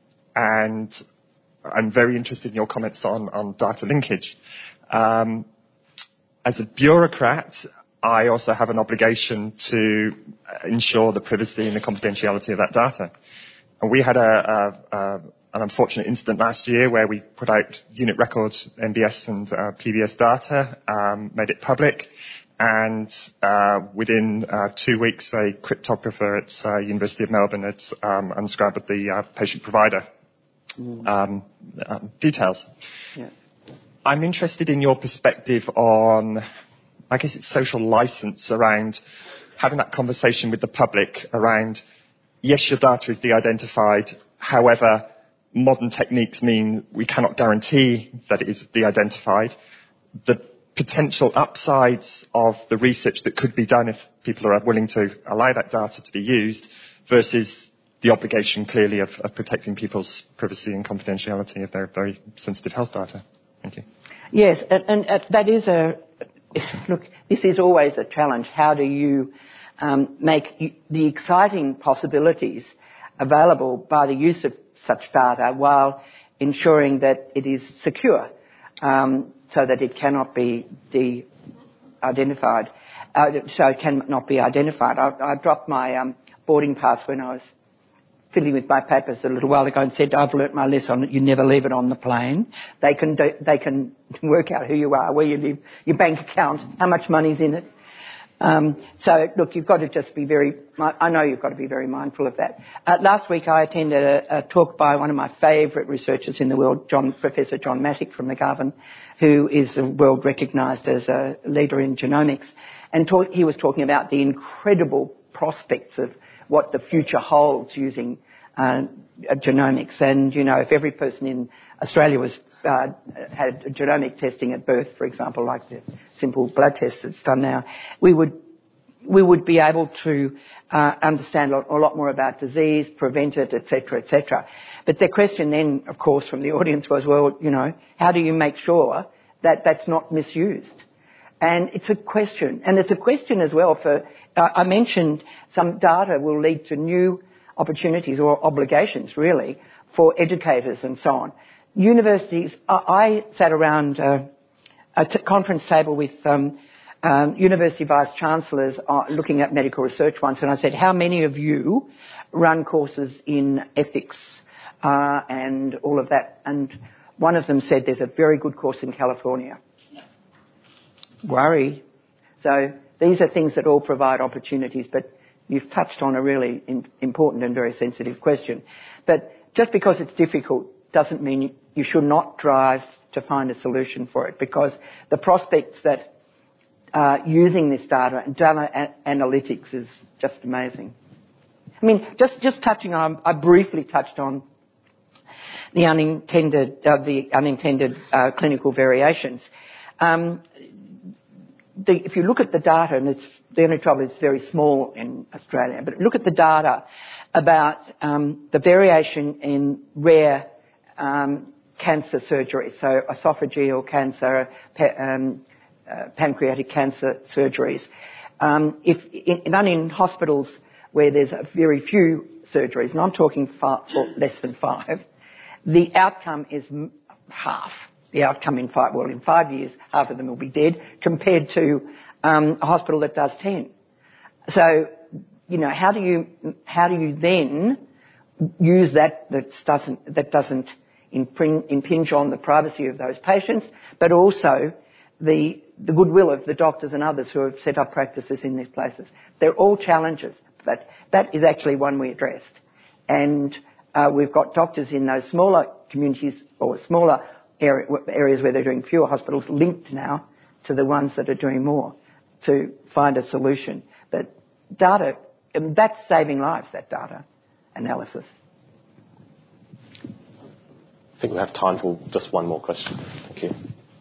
I'm very interested in your comments on data linkage. As a bureaucrat, I also have an obligation to ensure the privacy and the confidentiality of that data. And we had an unfortunate incident last year where we put out unit records, NBS and PBS data, made it public, and within 2 weeks a cryptographer at University of Melbourne had unscribbled the patient provider details. Yeah. I'm interested in your perspective on, I guess it's social license around having that conversation with the public around, yes, your data is de-identified, however, modern techniques mean we cannot guarantee that it is de-identified. The potential upsides of the research that could be done if people are willing to allow that data to be used versus the obligation clearly of protecting people's privacy and confidentiality of their very sensitive health data. Thank you. Yes, and that is look, this is always a challenge. How do you make the exciting possibilities available by the use of such data while ensuring that it is secure, so that it cannot be identified. So it cannot be identified. I dropped my boarding pass when I was fiddling with my papers a little while ago and said, I've learnt my lesson. You never leave it on the plane. They can work out who you are, where you live, your bank account, how much money's in it. So look, you've got to just be I know you've got to be very mindful of that. Last week I attended a talk by one of my favourite researchers in the world, Professor John Mattick from McGovern, who is world recognised as a leader in genomics. And he was talking about the incredible prospects of what the future holds using genomics. And, you know, if every person in Australia had genomic testing at birth, for example, like the simple blood test that's done now, we would be able to understand a lot more about disease, prevent it, etc., etc. But the question then, of course, from the audience was, well, you know, how do you make sure that that's not misused? And it's a question. And it's a question as well for, I mentioned some data will lead to new opportunities or obligations, really, for educators and so on. Universities, I sat around a conference table with university vice-chancellors looking at medical research once, and I said, how many of you run courses in ethics and all of that? And one of them said, there's a very good course in California. Worry. So these are things that all provide opportunities, but you've touched on a really important and very sensitive question. But just because it's difficult doesn't mean you should not strive to find a solution for it, because the prospects that using this data and data analytics is just amazing. I mean, just touching on, I briefly touched on the unintended clinical variations. If you look at the data, and the only trouble is it's very small in Australia, but look at the data about the variation in rare cancer surgery, so esophageal cancer, pancreatic cancer surgeries. Done in hospitals where there's very few surgeries, and I'm talking less than 5, the outcome is half. The outcome in 5 years, half of them will be dead, compared to a hospital that does 10. So, you know, how do you then use that doesn't impinge on the privacy of those patients, but also the goodwill of the doctors and others who have set up practices in these places? They're all challenges, but that is actually one we addressed. And we've got doctors in those smaller communities or smaller areas where they're doing fewer hospitals linked now to the ones that are doing more to find a solution. But data, that's saving lives, that data analysis. I think we have time for just one more question. Thank you.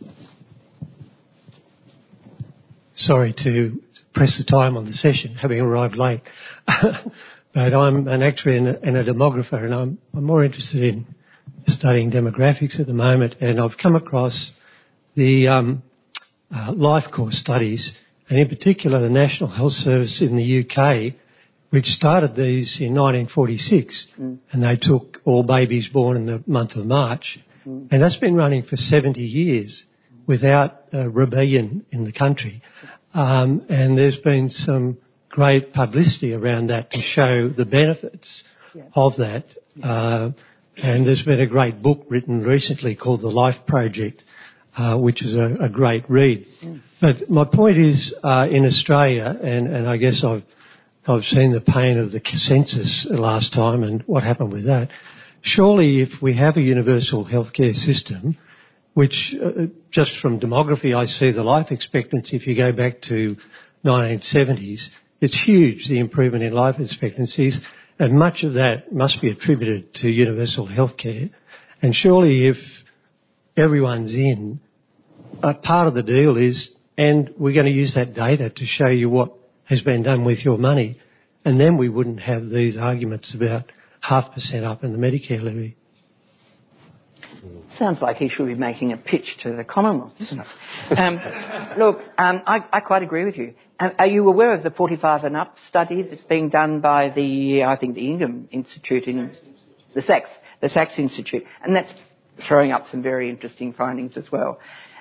Sorry to press the time on the session, having arrived late. But I'm an actuary and a demographer, and I'm more interested in studying demographics at the moment, and I've come across the life course studies, and in particular the National Health Service in the UK, which started these in 1946, and they took all babies born in the month of March, and that's been running for 70 years without rebellion in the country. And there's been some great publicity around that to show the benefits of that. And there's been a great book written recently called The Life Project, which is a great read. But my point is, in Australia, and I guess I've seen the pain of the census last time and what happened with that. Surely if we have a universal healthcare system, which just from demography I see the life expectancy, if you go back to 1970s, it's huge, the improvement in life expectancies, and much of that must be attributed to universal healthcare. And surely if everyone's in, part of the deal is, and we're going to use that data to show you what has been done with your money, and then we wouldn't have these arguments about 0.5% up in the Medicare levy. Sounds like he should be making a pitch to the Commonwealth, doesn't it? Look, I quite agree with you. Are you aware of the 45 and up study that's being done by the Ingham Institute in the Sachs Institute, and that's throwing up some very interesting findings as well.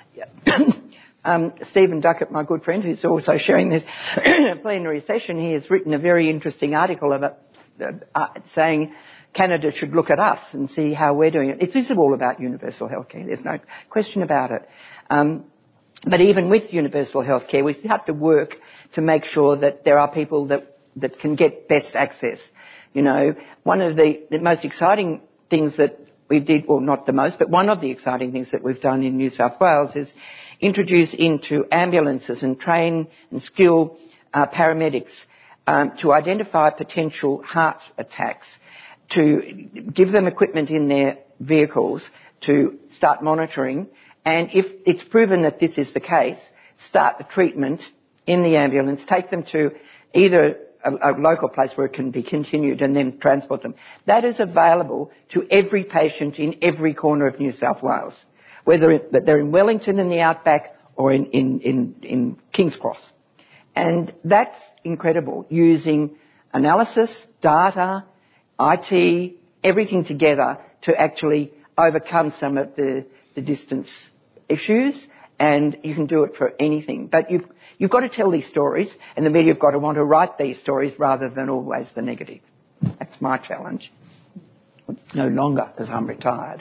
Stephen Duckett, my good friend, who's also sharing this plenary session, he has written a very interesting article about saying Canada should look at us and see how we're doing it. It is all about universal healthcare. There's no question about it. But even with universal healthcare, we have to work to make sure that there are people that can get best access. You know, one of the most exciting things that we did, well, not the most, but one of the exciting things that we've done in New South Wales is introduce into ambulances and train and skill paramedics to identify potential heart attacks, to give them equipment in their vehicles to start monitoring, and if it's proven that this is the case, start the treatment in the ambulance, take them to either a local place where it can be continued and then transport them. That is available to every patient in every corner of New South Wales, whether they're in Wellington in the outback or in King's Cross. And that's incredible, using analysis, data, IT, everything together to actually overcome some of the distance issues, and you can do it for anything. But you've got to tell these stories, and the media have got to want to write these stories rather than always the negative. That's my challenge. No longer, because I'm retired.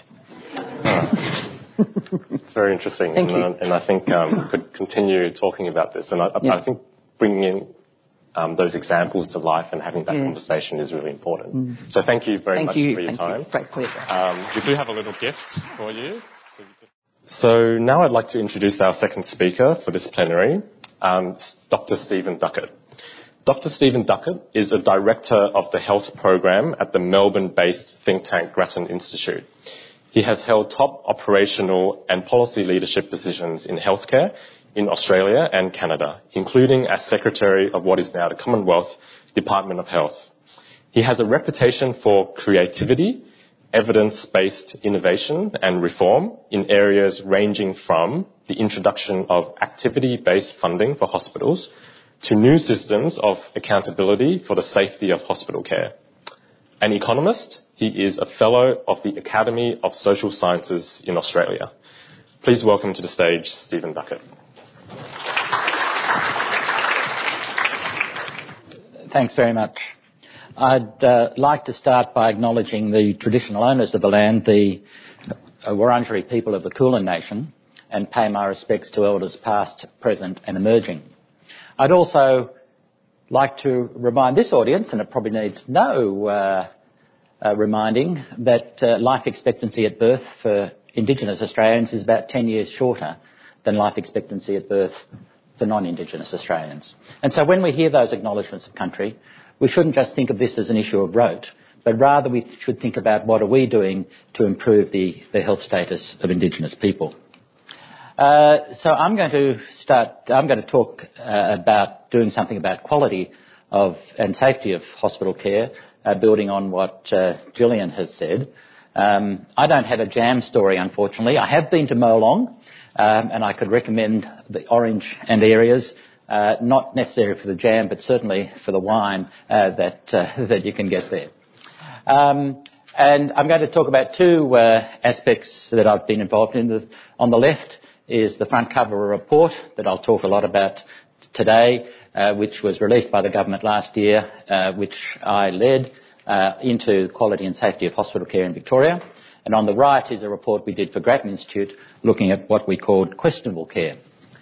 It's very interesting, and I think we could continue talking about this. And I think bringing in those examples to life and having that conversation is really important. So thank you very much for your time. Great pleasure. We do have a little gift for you. So now I'd like to introduce our second speaker for this plenary, Dr. Stephen Duckett. Dr. Stephen Duckett is a director of the health program at the Melbourne-based think tank Grattan Institute. He has held top operational and policy leadership positions in healthcare in Australia and Canada, including as Secretary of what is now the Commonwealth Department of Health. He has a reputation for creativity, evidence-based innovation and reform in areas ranging from the introduction of activity-based funding for hospitals to new systems of accountability for the safety of hospital care. An economist, he is a fellow of the Academy of Social Sciences in Australia. Please welcome to the stage Stephen Duckett. Thanks very much. I'd like to start by acknowledging the traditional owners of the land, the Wurundjeri people of the Kulin Nation, and pay my respects to elders past, present and emerging. I'd also like to remind this audience, and it probably needs no reminding, that life expectancy at birth for Indigenous Australians is about 10 years shorter than life expectancy at birth for non-Indigenous Australians. And so when we hear those acknowledgements of country, we shouldn't just think of this as an issue of rote, but rather we should think about what are we doing to improve the health status of Indigenous people. So I'm going to talk about doing something about quality of and safety of hospital care, building on what Gillian has said. I don't have a jam story, unfortunately. I have been to Molong, and I could recommend the Orange and areas, not necessarily for the jam, but certainly for the wine that you can get there. And I'm going to talk about two aspects that I've been involved in. On the left is the front cover report that I'll talk a lot about today, which was released by the government last year, which I led into quality and safety of hospital care in Victoria. And on the right is a report we did for Grattan Institute looking at what we called questionable care.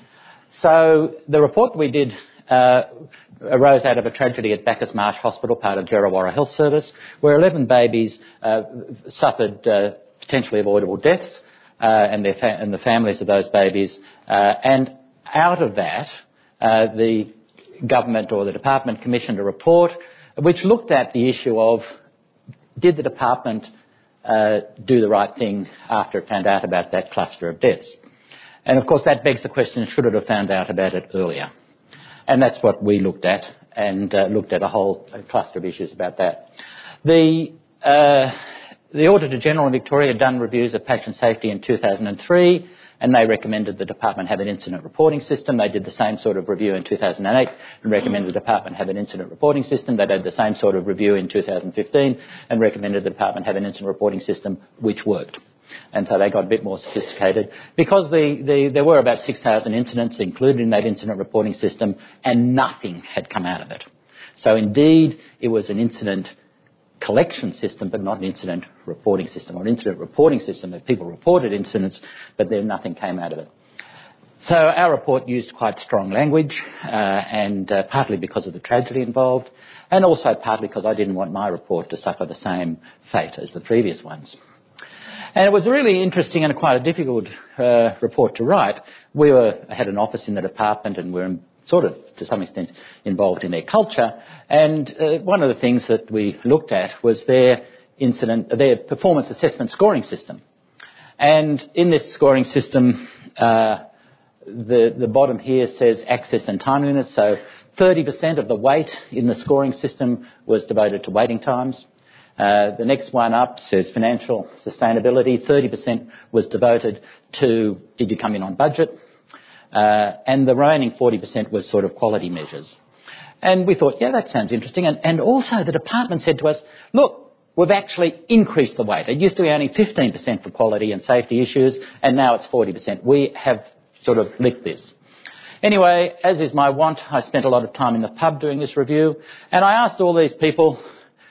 So the report we did arose out of a tragedy at Bacchus Marsh Hospital, part of Djerriwarrh Health Service, where 11 babies suffered potentially avoidable deaths and the families of those babies. And out of that, the government or the department commissioned a report which looked at the issue of did the department do the right thing after it found out about that cluster of deaths. And of course that begs the question, should it have found out about it earlier? And that's what we looked at, and looked at a whole cluster of issues about that. The Auditor General in Victoria had done reviews of patient safety in 2003, and they recommended the department have an incident reporting system. They did the same sort of review in 2008 and recommended the department have an incident reporting system. They did the same sort of review in 2015 and recommended the department have an incident reporting system which worked. And so they got a bit more sophisticated because there were about 6,000 incidents included in that incident reporting system, and nothing had come out of it. So indeed, it was an incident collection system, but not an incident reporting system, or an incident reporting system that people reported incidents, but then nothing came out of it. So our report used quite strong language, and partly because of the tragedy involved, and also partly because I didn't want my report to suffer the same fate as the previous ones. And it was really interesting and quite a difficult report to write. We had an office in the department, and we're sort of, to some extent, involved in their culture. And one of the things that we looked at was their performance assessment scoring system. And in this scoring system, the bottom here says access and timeliness. So 30% of the weight in the scoring system was devoted to waiting times. The next one up says financial sustainability. 30% was devoted to did you come in on budget? And the remaining 40% was sort of quality measures. And we thought, yeah, that sounds interesting. And also the department said to us, look, we've actually increased the weight. It used to be only 15% for quality and safety issues, and now it's 40%. We have sort of licked this. Anyway, as is my wont, I spent a lot of time in the pub doing this review, and I asked all these people,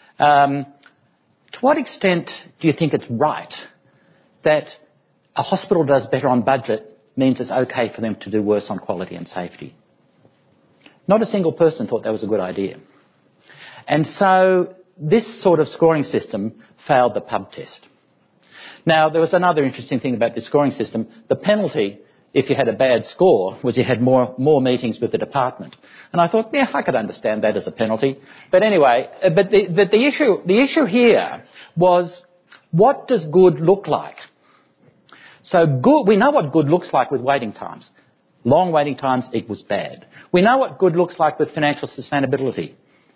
to what extent do you think it's right that a hospital does better on budget means it's okay for them to do worse on quality and safety? Not a single person thought that was a good idea. And so this sort of scoring system failed the pub test. Now, there was another interesting thing about this scoring system. The penalty, if you had a bad score, was you had more meetings with the department. And I thought, yeah, I could understand that as a penalty. But anyway, the issue here was, what does good look like? So good, we know what good looks like with waiting times. Long waiting times equals bad. We know what good looks like with financial sustainability.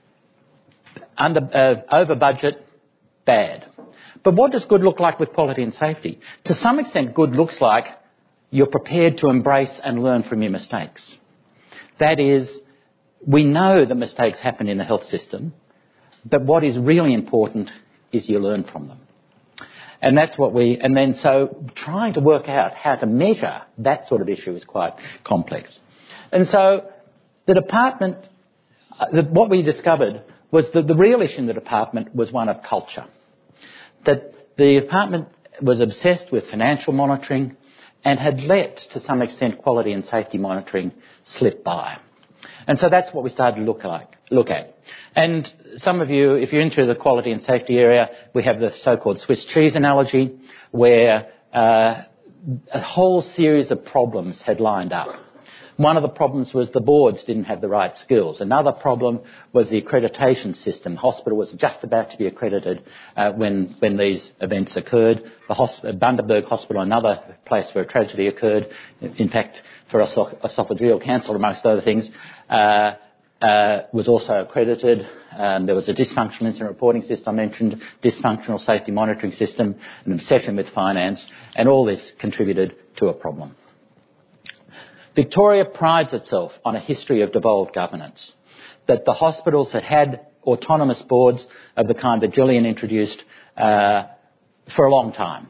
Over budget, bad. But what does good look like with quality and safety? To some extent, good looks like you're prepared to embrace and learn from your mistakes. That is, we know that mistakes happen in the health system, but what is really important is you learn from them. And that's what so trying to work out how to measure that sort of issue is quite complex. And so the department, what we discovered was that the real issue in the department was one of culture. That the department was obsessed with financial monitoring and had let, to some extent, quality and safety monitoring slip by. And so that's what we started to look at. And some of you, if you're into the quality and safety area, we have the so-called Swiss cheese analogy, where a whole series of problems had lined up. One of the problems was the boards didn't have the right skills. Another problem was the accreditation system. The hospital was just about to be accredited when these events occurred. Bundaberg Hospital, another place where a tragedy occurred, in fact, for esophageal cancer, amongst other things, was also accredited. There was a dysfunctional incident reporting system I mentioned, dysfunctional safety monitoring system, an obsession with finance, and all this contributed to a problem. Victoria prides itself on a history of devolved governance, that the hospitals had had autonomous boards of the kind that Gillian introduced for a long time.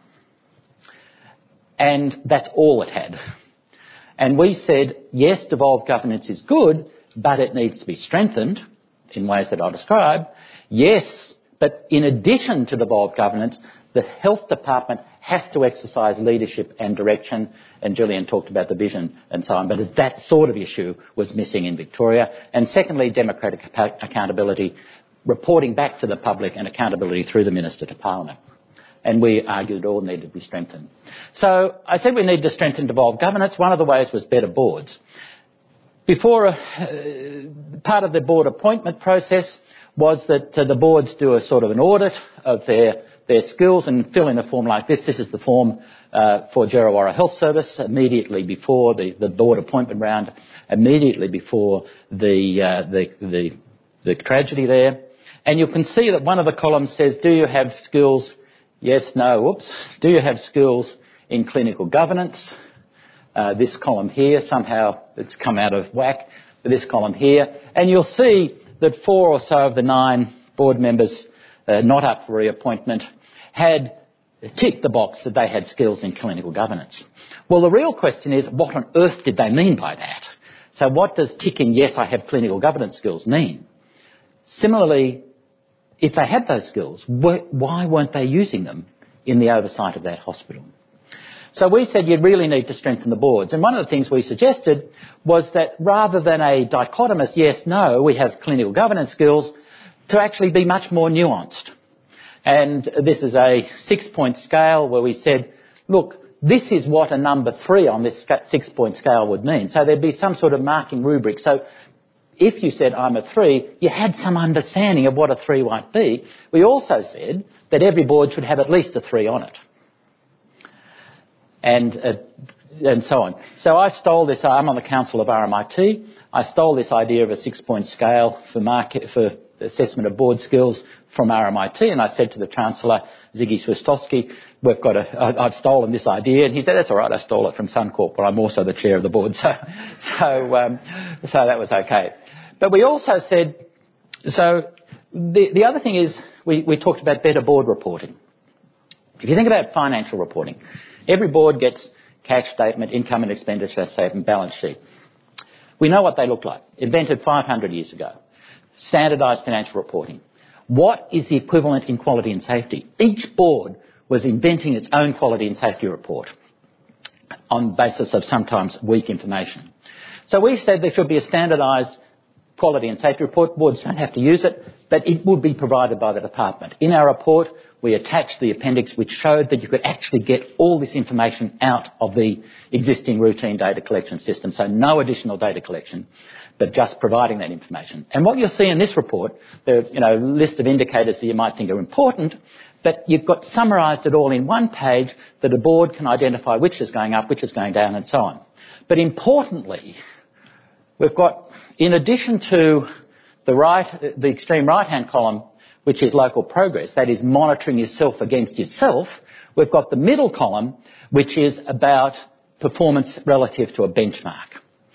And that's all it had. And we said, yes, devolved governance is good, but it needs to be strengthened in ways that I'll describe. Yes, but in addition to devolved governance, the health department has to exercise leadership and direction, and Gillian talked about the vision and so on, but that sort of issue was missing in Victoria. And secondly, democratic accountability, reporting back to the public and accountability through the Minister to Parliament. And we argued it all needed to be strengthened. So I said we need to strengthen devolved governance. One of the ways was better boards. Before, part of the board appointment process was that the boards do a sort of an audit of their skills and fill in a form like this. This is the form for Djerriwarrh Health Service immediately before the board appointment round, immediately before the tragedy there. And you can see that one of the columns says, do you have skills? Yes, no, whoops. Do you have skills in clinical governance? This column here, somehow it's come out of whack, but this column here. And you'll see that 4 or so of the 9 board members not up for reappointment had ticked the box that they had skills in clinical governance. Well, the real question is, what on earth did they mean by that? So what does ticking, yes, I have clinical governance skills mean? Similarly, if they had those skills, why weren't they using them in the oversight of that hospital? So we said you really need to strengthen the boards. And one of the things we suggested was that rather than a dichotomous yes, no, we have clinical governance skills, to actually be much more nuanced. And this is a 6-point scale where we said, look, this is what a number 3 on this 6-point scale would mean. So there'd be some sort of marking rubric. So if you said I'm a 3, you had some understanding of what a 3 might be. We also said that every board should have at least a 3 on it. And so on. So I stole this. I'm on the council of RMIT. I stole this idea of a 6-point scale for assessment of board skills from RMIT, and I said to the Chancellor, Ziggy Swistowski, I've stolen this idea, and he said, that's all right, I stole it from Suncorp, but I'm also the chair of the board, so that was okay. But we also said, so the other thing is, we talked about better board reporting. If you think about financial reporting, every board gets cash statement, income and expenditure statement, balance sheet. We know what they look like. Invented 500 years ago. Standardised financial reporting. What is the equivalent in quality and safety? Each board was inventing its own quality and safety report on the basis of sometimes weak information. So we said there should be a standardised quality and safety report. Boards don't have to use it, but it would be provided by the department. In our report, we attached the appendix which showed that you could actually get all this information out of the existing routine data collection system, so no additional data collection, but just providing that information. And what you'll see in this report, the list of indicators that you might think are important, but you've got summarised it all in one page that a board can identify which is going up, which is going down, and so on. But importantly, we've got, in addition to the extreme right-hand column, which is local progress, that is monitoring yourself against yourself, we've got the middle column, which is about performance relative to a benchmark.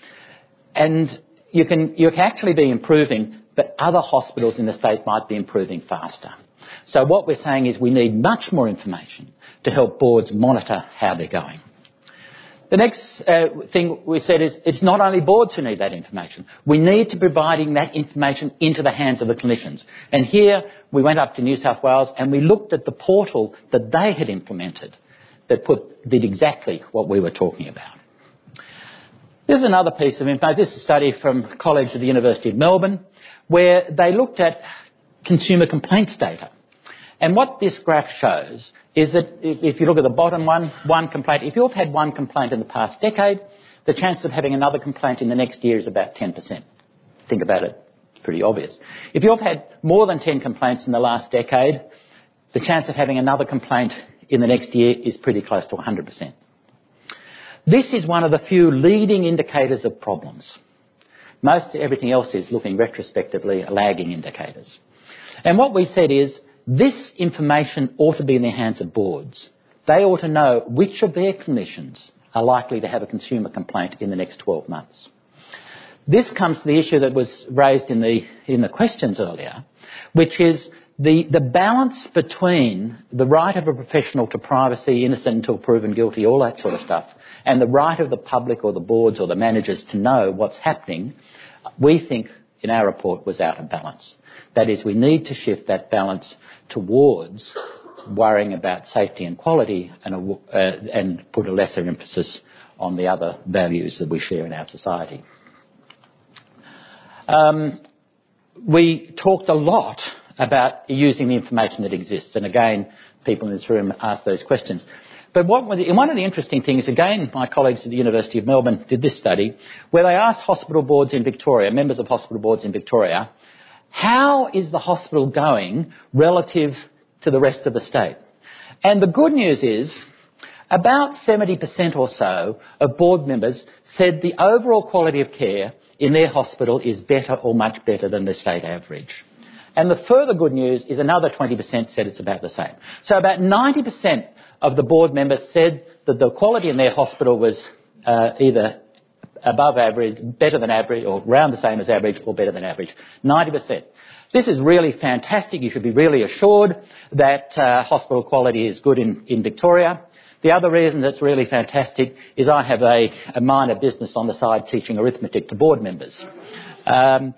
And you can actually be improving, but other hospitals in the state might be improving faster. So what we're saying is we need much more information to help boards monitor how they're going. The next thing we said is it's not only boards who need that information. We need to be providing that information into the hands of the clinicians. And here we went up to New South Wales and we looked at the portal that they had implemented that did exactly what we were talking about. This is another piece of info. This is a study from colleagues at the University of Melbourne where they looked at consumer complaints data. And what this graph shows is that if you look at the bottom one complaint, if you've had one complaint in the past decade, the chance of having another complaint in the next year is about 10%. Think about it, it's pretty obvious. If you've had more than 10 complaints in the last decade, the chance of having another complaint in the next year is pretty close to 100%. This is one of the few leading indicators of problems. Most everything else is looking retrospectively at lagging indicators. And what we said is this information ought to be in the hands of boards. They ought to know which of their clinicians are likely to have a consumer complaint in the next 12 months. This comes to the issue that was raised in the questions earlier, which is the balance between the right of a professional to privacy, innocent until proven guilty, all that sort of stuff, and the right of the public or the boards or the managers to know what's happening, we think in our report was out of balance. That is, we need to shift that balance towards worrying about safety and quality and put a lesser emphasis on the other values that we share in our society. We talked a lot about using the information that exists, and again, people in this room asked those questions. But one of the interesting things, again, my colleagues at the University of Melbourne did this study, where they asked hospital boards in Victoria, members of hospital boards in Victoria, how is the hospital going relative to the rest of the state? And the good news is about 70% or so of board members said the overall quality of care in their hospital is better or much better than the state average. And the further good news is another 20% said it's about the same. So about 90% of the board members said that the quality in their hospital was either above average, better than average, or around the same as average, or better than average. 90%. This is really fantastic. You should be really assured that hospital quality is good in Victoria. The other reason that's really fantastic is I have a minor business on the side teaching arithmetic to board members. And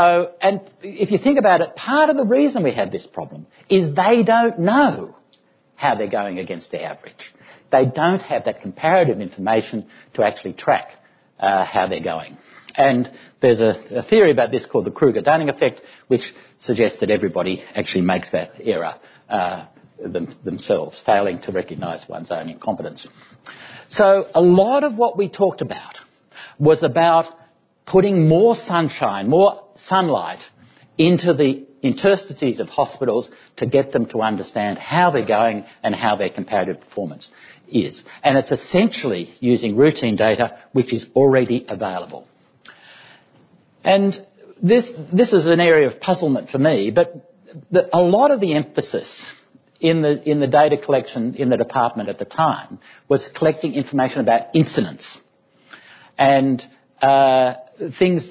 if you think about it, part of the reason we have this problem is they don't know how they're going against the average. They don't have that comparative information to actually track how they're going. And there's a theory about this called the Kruger-Dunning effect, which suggests that everybody actually makes that error themselves, failing to recognise one's own incompetence. So a lot of what we talked about was about putting more sunshine, more sunlight into the interstices of hospitals to get them to understand how they're going and how their comparative performance is. And it's essentially using routine data which is already available. And this is an area of puzzlement for me, but a lot of the emphasis in the data collection in the department at the time was collecting information about incidents and things.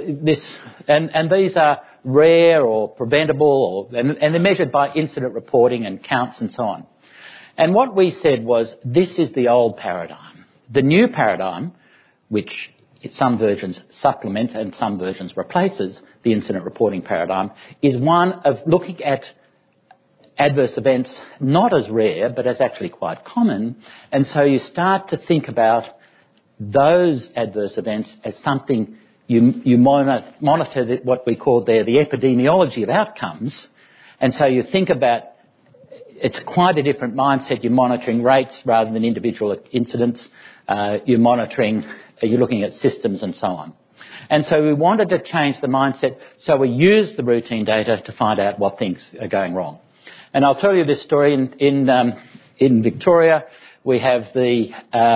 And these are rare or preventable, and they're measured by incident reporting and counts and so on. And what we said was, this is the old paradigm. The new paradigm, which some versions supplement and some versions replaces the incident reporting paradigm, is one of looking at adverse events not as rare but as actually quite common, and so you start to think about those adverse events as something you monitor what we call there the epidemiology of outcomes, and so you think about it's quite a different mindset. You're monitoring rates rather than individual incidents. You're looking at systems and so on. And so we wanted to change the mindset, so we used the routine data to find out what things are going wrong. And I'll tell you this story. In Victoria, we have the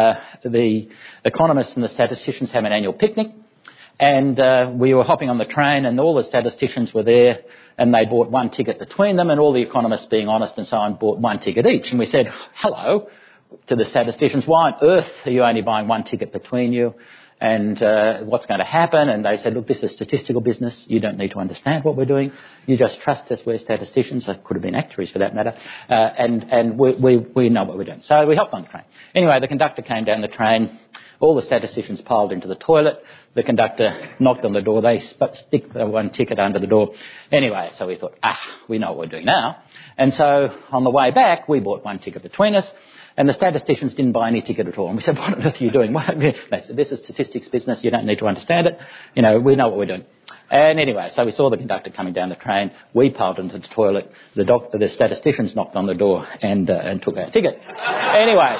economists and the statisticians have an annual picnic, and we were hopping on the train, and all the statisticians were there, and they bought one ticket between them, and all the economists, being honest and so on, bought one ticket each. And we said, hello, to the statisticians, why on earth are you only buying one ticket between you? And what's going to happen? And they said, look, this is statistical business. You don't need to understand what we're doing. You just trust us. We're statisticians. They could have been actuaries for that matter. And we know what we're doing. So we hopped on the train. Anyway, the conductor came down the train. All the statisticians piled into the toilet. The conductor knocked on the door. They stick the one ticket under the door. Anyway, so we thought, we know what we're doing now. And so on the way back, we bought one ticket between us. And the statisticians didn't buy any ticket at all. And we said, what on earth are you doing? They said, this is statistics business. You don't need to understand it. We know what we're doing. And anyway, so we saw the conductor coming down the train. We piled into the toilet. The statisticians knocked on the door and took our ticket. Anyway,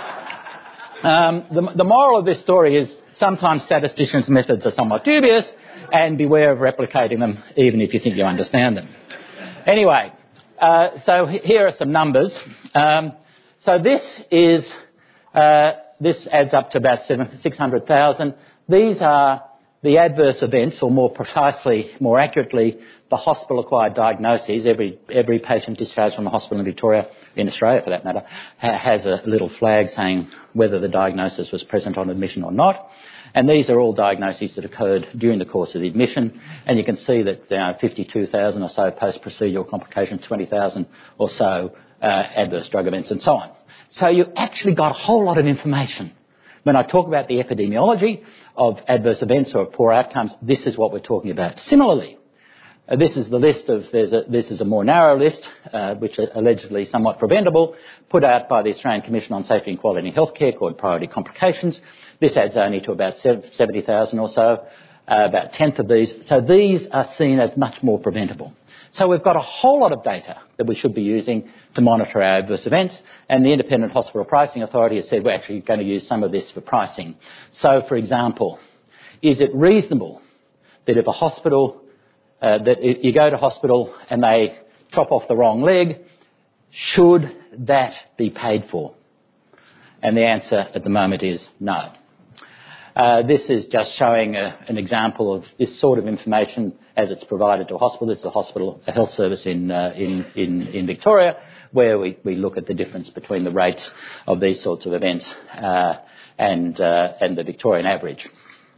the moral of this story is sometimes statisticians' methods are somewhat dubious, and beware of replicating them, even if you think you understand them. Anyway, so here are some numbers. So this adds up to about 600,000. These are the adverse events, or more precisely, more accurately, the hospital-acquired diagnoses. Every patient discharged from the hospital in Victoria, in Australia for that matter, has a little flag saying whether the diagnosis was present on admission or not. And these are all diagnoses that occurred during the course of the admission. And you can see that 52,000 or so post-procedural complications, 20,000 or so adverse drug events, and so on. So you actually got a whole lot of information. When I talk about the epidemiology of adverse events or poor outcomes, this is what we're talking about. Similarly, this is the list of, this is a more narrow list, which are allegedly somewhat preventable, put out by the Australian Commission on Safety and Quality in Healthcare, called Priority Complications. This adds only to about 70,000 or so, about a tenth of these. So these are seen as much more preventable. So we've got a whole lot of data that we should be using to monitor our adverse events, and the Independent Hospital Pricing Authority has said we're actually going to use some of this for pricing. So, for example, is it reasonable that if a hospital, that you go to hospital and they chop off the wrong leg, should that be paid for? And the answer at the moment is no. This is just showing an example of this sort of information as it's provided to a hospital. It's a health service in Victoria, where we look at the difference between the rates of these sorts of events and the Victorian average.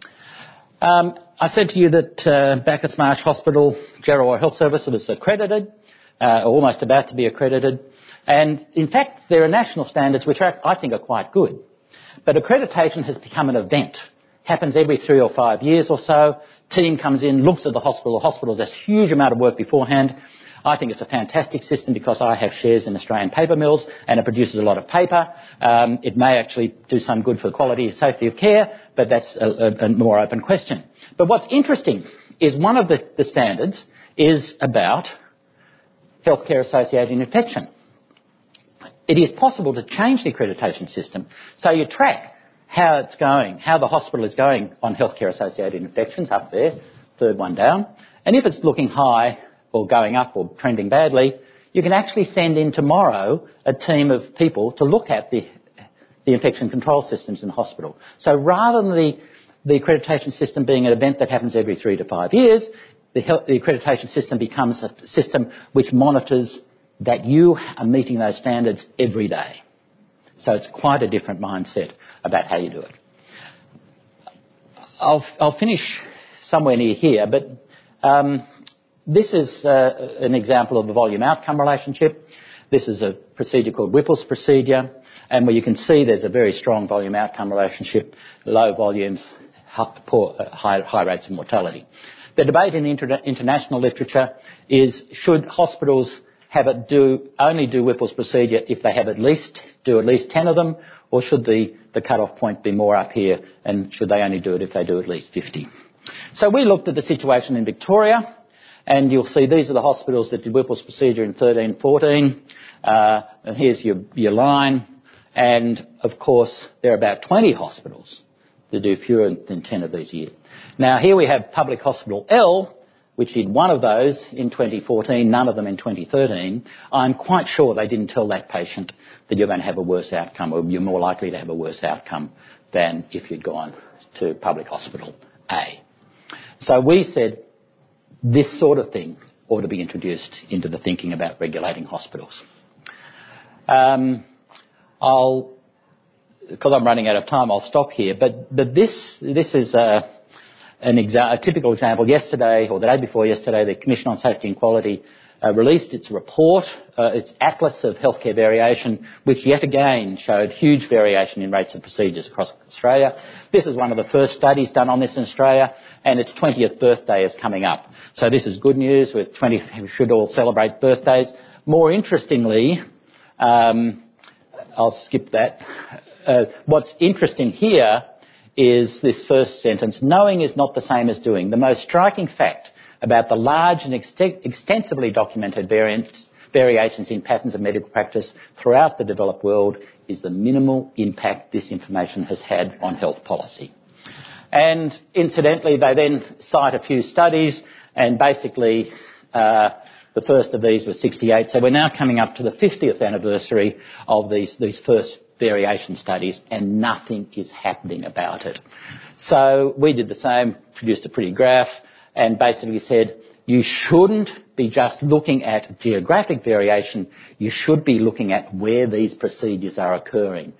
I said to you that Bacchus Marsh Hospital Djerriwarrh Health Service was accredited, almost about to be accredited. And in fact, there are national standards which I think are quite good. But accreditation has become an event. Happens every 3 or 5 years or so. Team comes in, looks at the hospital. The hospital does a huge amount of work beforehand. I think it's a fantastic system because I have shares in Australian paper mills and it produces a lot of paper. It may actually do some good for the quality and safety of care, but that's a more open question. But what's interesting is one of the standards is about healthcare associated infection. It is possible to change the accreditation system so you track how it's going, how the hospital is going on healthcare associated infections, up there, third one down. And if it's looking high or going up or trending badly, you can actually send in tomorrow a team of people to look at the infection control systems in the hospital. So rather than the accreditation system being an event that happens every 3 to 5 years, the accreditation system becomes a system which monitors that you are meeting those standards every day. So it's quite a different mindset about how you do it. I'll finish somewhere near here, but this is an example of a volume outcome relationship. This is a procedure called Whipple's procedure, and where you can see there's a very strong volume outcome relationship, low volumes, high rates of mortality. The debate in the international literature is, should hospitals only do Whipple's procedure if they have at least 10 of them, or should the cut-off point be more up here, and should they only do it if they do at least 50? So we looked at the situation in Victoria, and you'll see these are the hospitals that did Whipple's procedure in 13-14. And here's your line, and of course there are about 20 hospitals that do fewer than 10 of these a year. Now here we have Public Hospital L, which did one of those in 2014, none of them in 2013. I'm quite sure they didn't tell that patient that you're going to have a worse outcome, or you're more likely to have a worse outcome than if you'd gone to Public Hospital A. So we said this sort of thing ought to be introduced into the thinking about regulating hospitals. Because I'm running out of time, I'll stop here. But this is a typical example. Yesterday, or the day before yesterday, the Commission on Safety and Quality released its report, its Atlas of Healthcare Variation, which yet again showed huge variation in rates of procedures across Australia. This is one of the first studies done on this in Australia, and its 20th birthday is coming up. So this is good news. We should all celebrate birthdays. More interestingly, I'll skip that. What's interesting here is this first sentence: knowing is not the same as doing. The most striking fact about the large and extensively documented variations in patterns of medical practice throughout the developed world is the minimal impact this information has had on health policy. And incidentally, they then cite a few studies, and basically the first of these was 1968. So we're now coming up to the 50th anniversary of these first variation studies, and nothing is happening about it. So we did the same, produced a pretty graph, and basically said you shouldn't be just looking at geographic variation, you should be looking at where these procedures are occurring.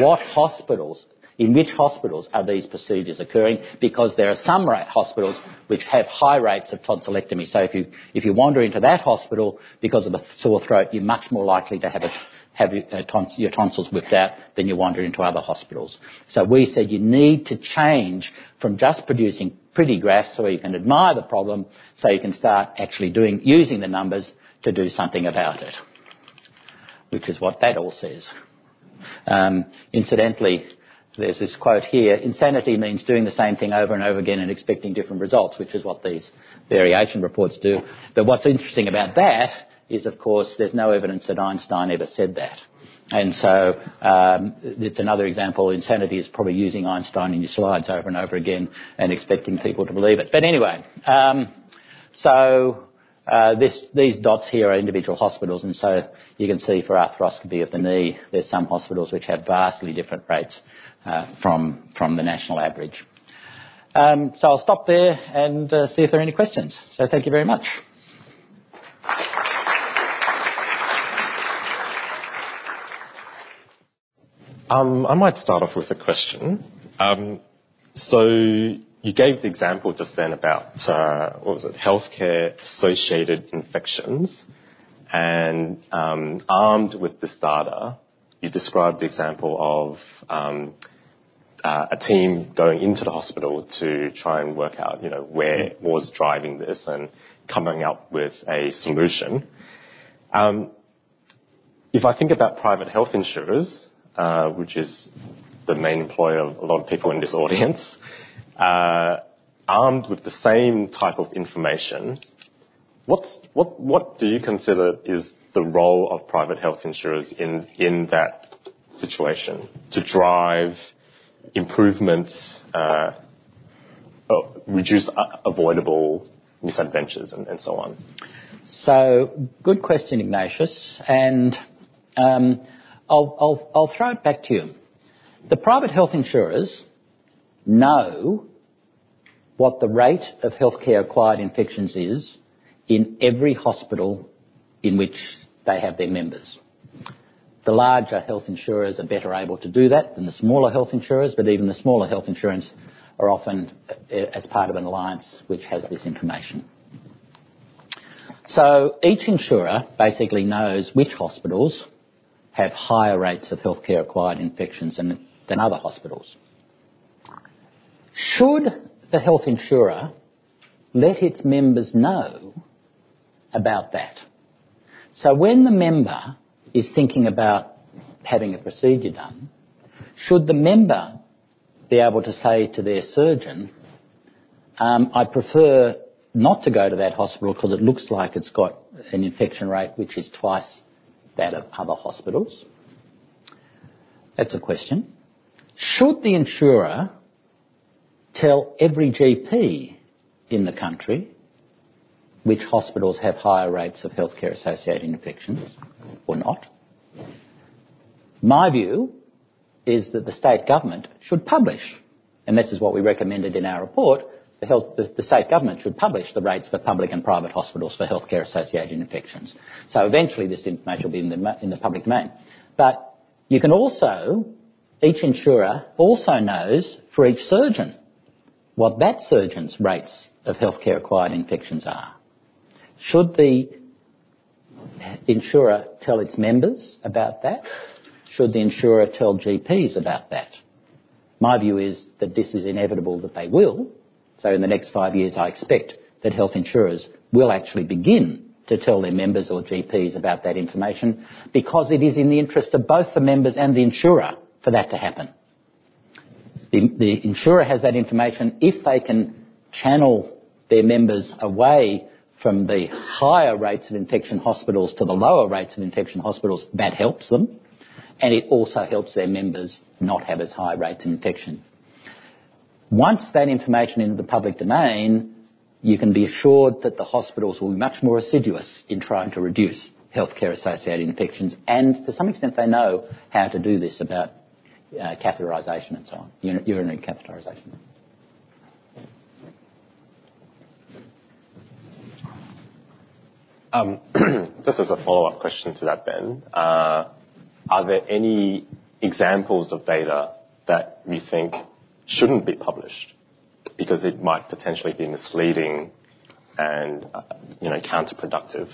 In which hospitals are these procedures occurring? Because there are some hospitals which have high rates of tonsillectomy. So if you wander into that hospital because of a sore throat, you're much more likely to have your tonsils whipped out than you wander into other hospitals. So we said you need to change from just producing pretty graphs so you can admire the problem, so you can start actually using the numbers to do something about it, which is what that all says. Incidentally, there's this quote here, insanity means doing the same thing over and over again and expecting different results, which is what these variation reports do. But what's interesting about that is, of course, there's no evidence that Einstein ever said that. And so it's another example. Insanity is probably using Einstein in your slides over and over again and expecting people to believe it. But anyway, these dots here are individual hospitals, and so you can see for arthroscopy of the knee, there's some hospitals which have vastly different rates from the national average. So I'll stop there and see if there are any questions. So thank you very much. I might start off with a question. So you gave the example just then about, healthcare-associated infections, and armed with this data, you described the example of a team going into the hospital to try and work out, where was driving this and coming up with a solution. If I think about private health insurers, which is the main employer of a lot of people in this audience, armed with the same type of information, what do you consider is the role of private health insurers in that situation to drive improvements, reduce avoidable misadventures and so on? So, good question, Ignatius, and I'll throw it back to you. The private health insurers know what the rate of healthcare-acquired infections is in every hospital in which they have their members. The larger health insurers are better able to do that than the smaller health insurers, but even the smaller health insurers are often as part of an alliance which has this information. So each insurer basically knows which hospitals have higher rates of healthcare-acquired infections than other hospitals. Should the health insurer let its members know about that? So when the member is thinking about having a procedure done, should the member be able to say to their surgeon, I prefer not to go to that hospital because it looks like it's got an infection rate which is twice that of other hospitals? That's a question. Should the insurer tell every GP in the country which hospitals have higher rates of healthcare-associated infections or not? My view is that the state government should publish, and this is what we recommended in our report, the state government should publish the rates for public and private hospitals for healthcare-associated infections. So eventually this information will be in the public domain. But you can also, each insurer also knows for each surgeon what that surgeon's rates of healthcare-acquired infections are. Should the insurer tell its members about that? Should the insurer tell GPs about that? My view is that this is inevitable that they will. So in the next 5 years, I expect that health insurers will actually begin to tell their members or GPs about that information, because it is in the interest of both the members and the insurer for that to happen. The insurer has that information. If they can channel their members away from the higher rates of infection hospitals to the lower rates of infection hospitals, that helps them. And it also helps their members not have as high rates of infection. Once that information is in the public domain, you can be assured that the hospitals will be much more assiduous in trying to reduce healthcare-associated infections, and to some extent they know how to do this about catheterisation and so on, urinary catheterisation. Just as a follow-up question to that then, are there any examples of data that you think shouldn't be published because it might potentially be misleading and, counterproductive?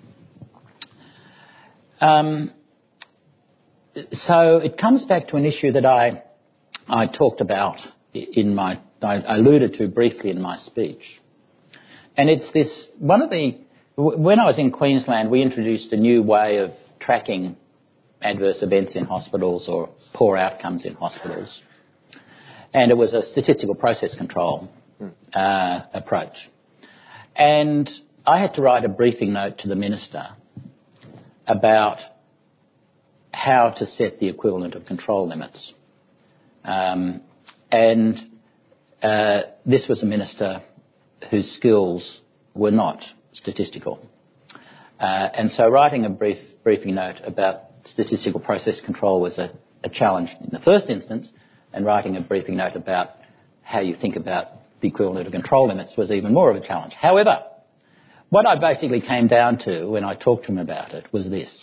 So it comes back to an issue that I talked about I alluded to briefly in my speech. And it's this, when I was in Queensland, we introduced a new way of tracking adverse events in hospitals or poor outcomes in hospitals. And it was a statistical process control approach. And I had to write a briefing note to the Minister about how to set the equivalent of control limits. This was a minister whose skills were not statistical. And so writing a briefing note about statistical process control was a challenge in the first instance, and writing a briefing note about how you think about the equivalent of control limits was even more of a challenge. However, what I basically came down to when I talked to him about it was this.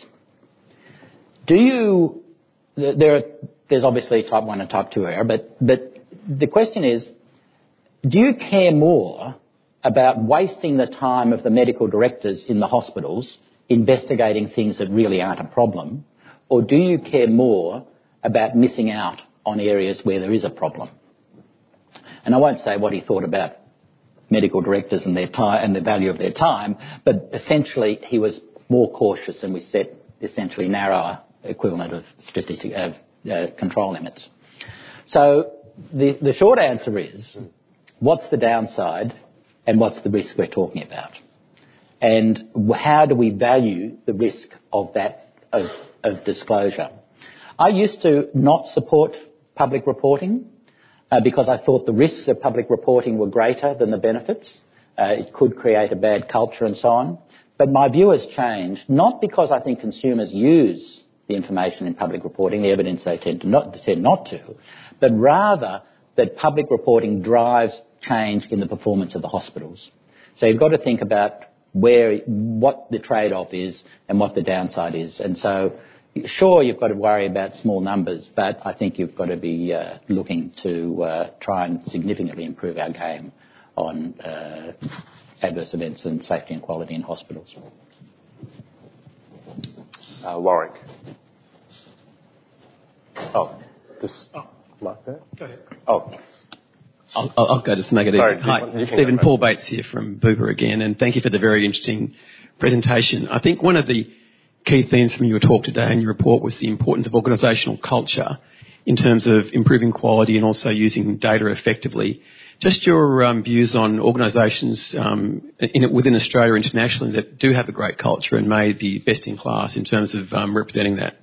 There's obviously type 1 and type 2 error, but the question is, do you care more about wasting the time of the medical directors in the hospitals investigating things that really aren't a problem, or do you care more about missing out on areas where there is a problem? And I won't say what he thought about medical directors and their time and the value of their time, but essentially he was more cautious, and we set essentially narrower equivalent of control limits. So the short answer is, what's the downside and what's the risk we're talking about? And how do we value the risk of that, of disclosure? I used to not support public reporting because I thought the risks of public reporting were greater than the benefits. It could create a bad culture and so on. But my view has changed, not because I think consumers use the information in public reporting, the evidence they tend not to, but rather that public reporting drives change in the performance of the hospitals. So you've got to think about what the trade-off is and what the downside is. And so, sure, you've got to worry about small numbers, but I think you've got to be looking to try and significantly improve our game on adverse events and safety and quality in hospitals. Warwick. Mark there? Go ahead. Oh. I'll go just to make it easy. Hi, Stephen, Paul Bates here from Bupa again, and thank you for the very interesting presentation. I think one of the key themes from your talk today and your report was the importance of organisational culture in terms of improving quality and also using data effectively. Just your views on organisations within Australia or internationally that do have a great culture and may be best in class in terms of representing that.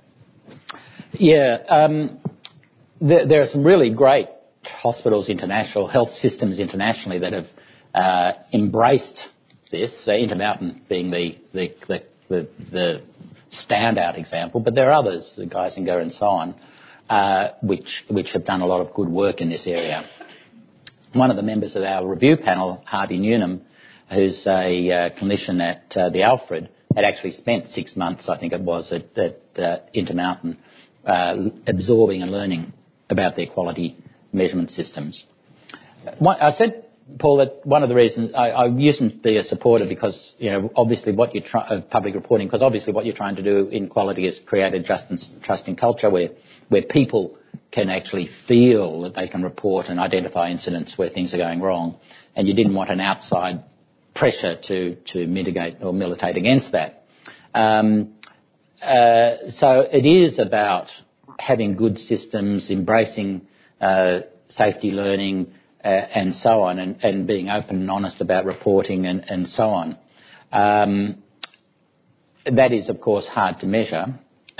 Yeah, there are some really great hospitals international, health systems internationally that have embraced this, Intermountain being the standout example, but there are others, Geisinger and so on, which have done a lot of good work in this area. One of the members of our review panel, Harvey Newnham, who's a clinician at the Alfred, had actually spent 6 months, I think it was, at Intermountain, absorbing and learning about their quality measurement systems. I said, Paul, that one of the reasons I usedn't be a supporter because, obviously of public reporting, because obviously what you're trying to do in quality is create a trusting culture where people can actually feel that they can report and identify incidents where things are going wrong, and you didn't want an outside pressure to mitigate or militate against that. So it is about having good systems, embracing safety learning and so on, and being open and honest about reporting and so on. That is, of course, hard to measure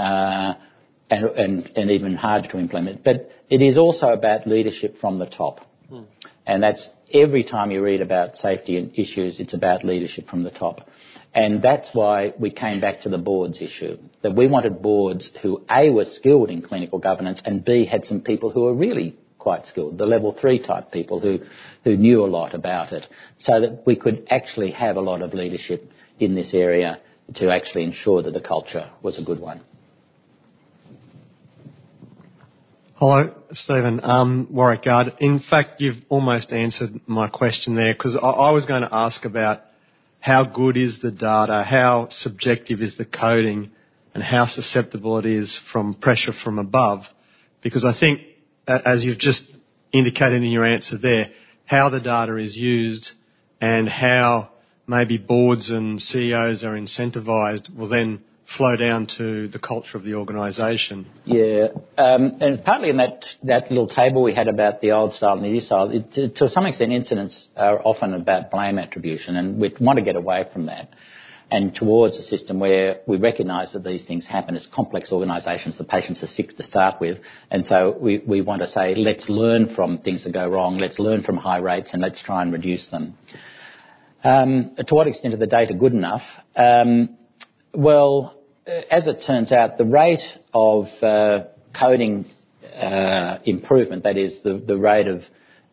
and even harder to implement. But it is also about leadership from the top. And that's every time you read about safety issues, it's about leadership from the top. And that's why we came back to the boards issue, that we wanted boards who, A, were skilled in clinical governance, and B, had some people who were really quite skilled, the level 3 type people who knew a lot about it, so that we could actually have a lot of leadership in this area to actually ensure that the culture was a good one. Hello, Stephen. Warwick Guard. In fact, you've almost answered my question there, because I was going to ask about how good is the data, how subjective is the coding, and how susceptible it is from pressure from above. Because I think, as you've just indicated in your answer there, how the data is used and how maybe boards and CEOs are incentivised will then flow down to the culture of the organisation. Yeah, and partly in that little table we had about the old style and the new style, to some extent incidents are often about blame attribution, and we want to get away from that and towards a system where we recognise that these things happen as complex organisations. The patients are sick to start with, and so we want to say, let's learn from things that go wrong, let's learn from high rates, and let's try and reduce them. To what extent are the data good enough? Well, as it turns out, the rate of coding improvement, that is the rate of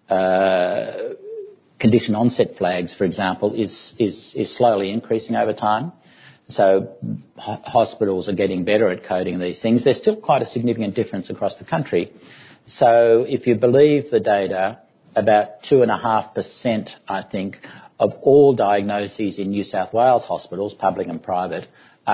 condition onset flags, for example, is slowly increasing over time. So hospitals are getting better at coding these things. There's still quite a significant difference across the country. So if you believe the data, about 2.5%, I think, of all diagnoses in New South Wales hospitals, public and private,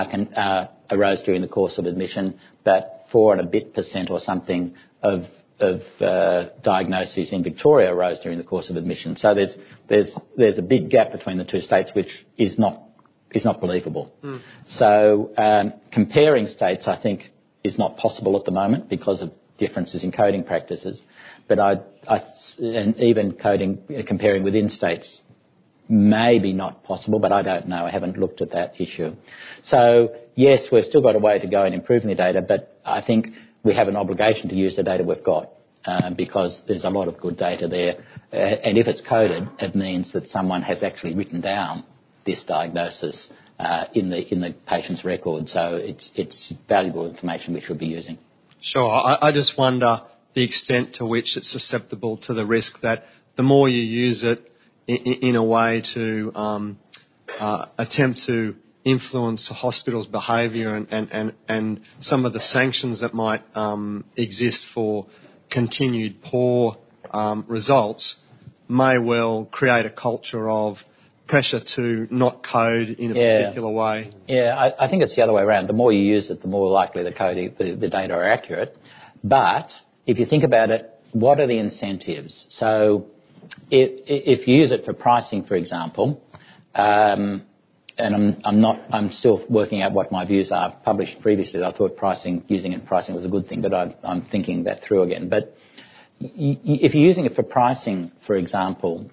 arose during the course of admission, but 4 and a bit % or something of diagnoses in Victoria arose during the course of admission. So there's a big gap between the two states, which is not believable. So comparing states, I think, is not possible at the moment because of differences in coding practices. But and even comparing within states, maybe not possible, but I don't know. I haven't looked at that issue. So, yes, we've still got a way to go in improving the data, but I think we have an obligation to use the data we've got because there's a lot of good data there. And if it's coded, it means that someone has actually written down this diagnosis in the patient's record. So it's valuable information we should be using. Sure. I just wonder the extent to which it's susceptible to the risk that the more you use it in a way to attempt to influence the hospital's behaviour and some of the sanctions that might exist for continued poor results may well create a culture of pressure to not code in a particular way. Yeah, I think it's the other way around. The more you use it, the more likely the data are accurate. But if you think about it, what are the incentives? So if you use it for pricing, for example, and I'm still working out what my views are. I've published previously that I thought using it in pricing was a good thing, but I'm thinking that through again. But if you're using it for pricing, for example,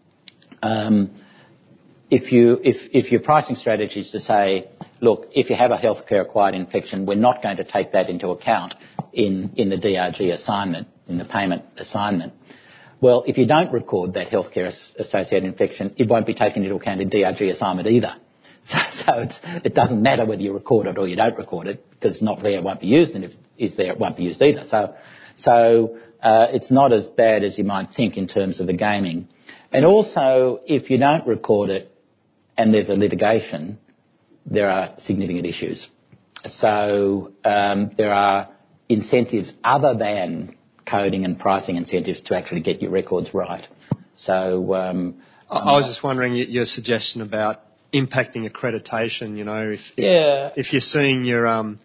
if your pricing strategy is to say, look, if you have a healthcare acquired infection, we're not going to take that into account in the DRG assignment, in the payment assignment. Well, if you don't record that healthcare associated infection, it won't be taken into account in DRG assignment either. So it doesn't matter whether you record it or you don't record it, because it's not there, it won't be used, and if it's there, it won't be used either. So it's not as bad as you might think in terms of the gaming. And also, if you don't record it and there's a litigation, there are significant issues. So there are incentives other than coding and pricing incentives to actually get your records right. So I was just wondering your suggestion about impacting accreditation. You know, if you're seeing your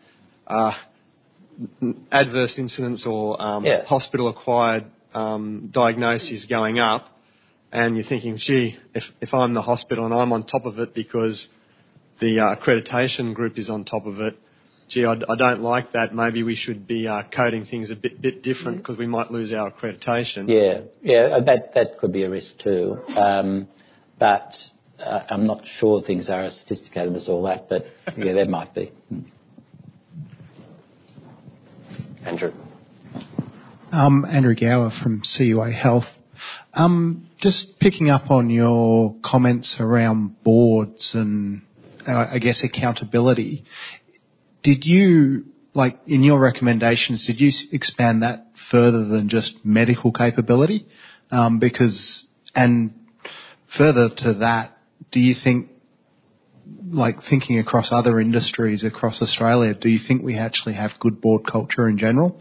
adverse incidents or hospital-acquired diagnoses going up, and you're thinking, gee, if I'm the hospital and I'm on top of it because the accreditation group is on top of it, gee, I don't like that. Maybe we should be coding things a bit different because we might lose our accreditation. Yeah, that could be a risk too. But I'm not sure things are as sophisticated as all that, but yeah, there might be. Andrew. Andrew Gower from CUA Health. Just picking up on your comments around boards and I guess accountability. Did you, like in your recommendations, did you expand that further than just medical capability? And further to that, do you think like thinking across other industries across Australia, do you think we actually have good board culture in general?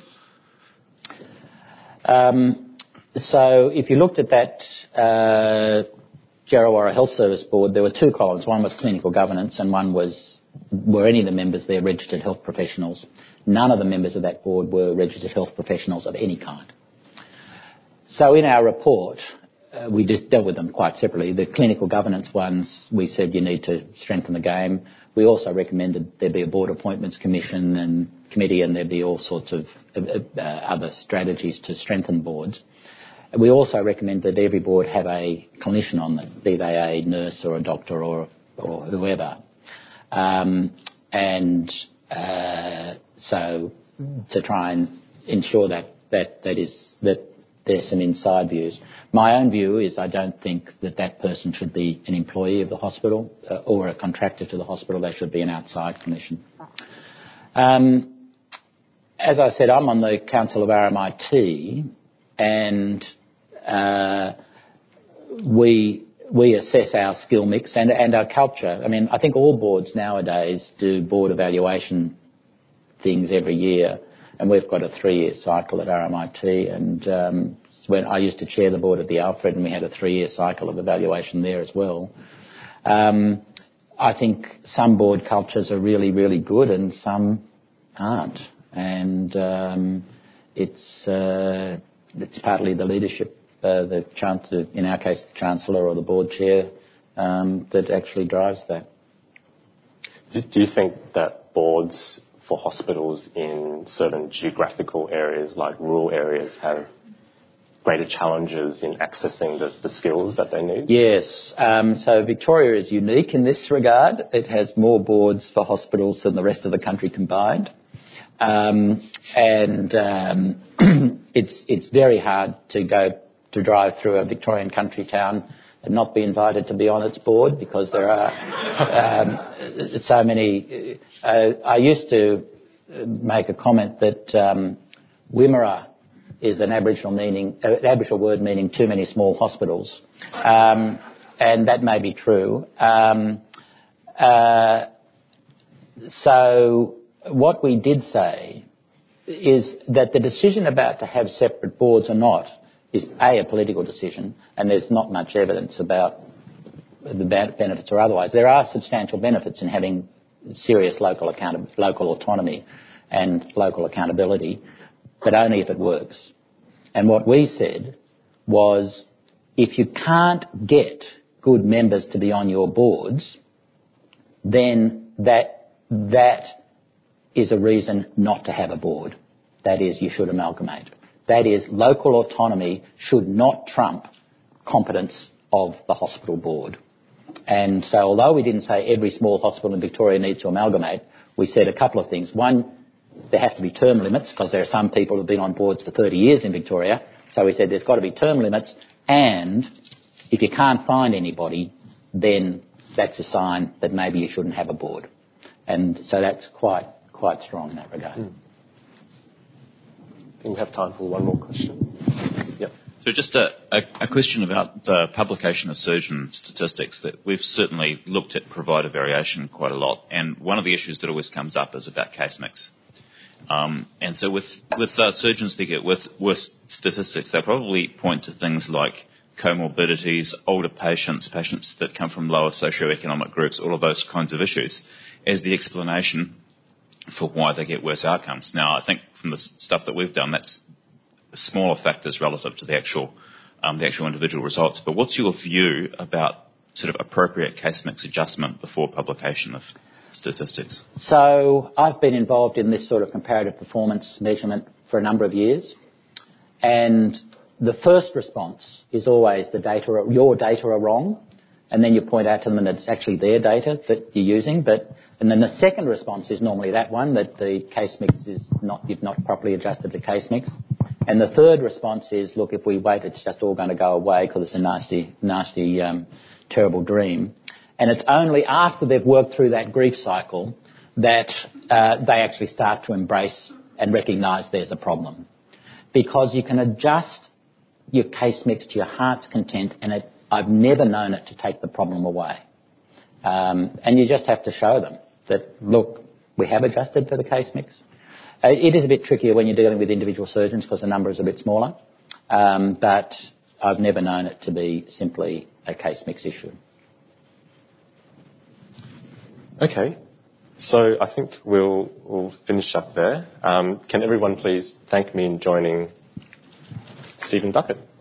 So if you looked at that Djerriwarrh Health Service Board, there were two columns. One was clinical governance and one was, were any of the members there registered health professionals? None of the members of that board were registered health professionals of any kind. So in our report, we just dealt with them quite separately. The clinical governance ones, we said you need to strengthen the game. We also recommended there be a board appointments commission and committee, and there be all sorts of other strategies to strengthen boards. We also recommend that every board have a clinician on it, be they a nurse or a doctor or whoever. So to try and ensure that there's some inside views. My own view is I don't think that person should be an employee of the hospital or a contractor to the hospital. They should be an outside clinician. As I said, I'm on the Council of RMIT, and we assess our skill mix and our culture. I mean, I think all boards nowadays do board evaluation things every year, and we've got a 3-year cycle at RMIT, and when I used to chair the board at the Alfred, and we had a 3-year cycle of evaluation there as well. I think some board cultures are really, really good and some aren't, and it's partly the leadership, the chancellor, in our case the Chancellor or the board chair, that actually drives that. Do you think that boards for hospitals in certain geographical areas, like rural areas, have greater challenges in accessing the skills that they need? Yes. So Victoria is unique in this regard. It has more boards for hospitals than the rest of the country combined. It's very hard to drive through a Victorian country town and not be invited to be on its board, because there are so many. I used to make a comment that Wimmera is an Aboriginal word meaning too many small hospitals, and that may be true. So what we did say is that the decision about to have separate boards or not is a political decision, and there's not much evidence about the benefits or otherwise. There are substantial benefits in having serious local autonomy and local accountability, but only if it works. And what we said was, if you can't get good members to be on your boards, then that is a reason not to have a board. That is, you should amalgamate. That is, local autonomy should not trump competence of the hospital board. And so although we didn't say every small hospital in Victoria needs to amalgamate, we said a couple of things. One, there have to be term limits, because there are some people who have been on boards for 30 years in Victoria. So we said there's got to be term limits, and if you can't find anybody, then that's a sign that maybe you shouldn't have a board. And so that's quite strong in that regard. I think we have time for one more question. Yep. So just a question about the publication of surgeon statistics. That we've certainly looked at provider variation quite a lot, and one of the issues that always comes up is about case mix. And so with the surgeons that get with statistics, they probably point to things like comorbidities, older patients that come from lower socioeconomic groups, all of those kinds of issues, as the explanation for why they get worse outcomes. Now, I think from the stuff that we've done, that's smaller factors relative to the actual individual results. But what's your view about sort of appropriate case mix adjustment before publication of statistics? So I've been involved in this sort of comparative performance measurement for a number of years, and the first response is always your data are wrong, and then you point out to them that it's actually their data that you're using. And then the second response is normally that one, that the case mix you've not properly adjusted the case mix. And the third response is, look, if we wait, it's just all going to go away because it's a nasty, terrible dream. And it's only after they've worked through that grief cycle that they actually start to embrace and recognise there's a problem. Because you can adjust your case mix to your heart's content, and I've never known it to take the problem away. And you just have to show them that, look, we have adjusted for the case mix. It is a bit trickier when you're dealing with individual surgeons because the number is a bit smaller, but I've never known it to be simply a case mix issue. Okay, so I think we'll finish up there. Can everyone please thank me in joining Stephen Duckett?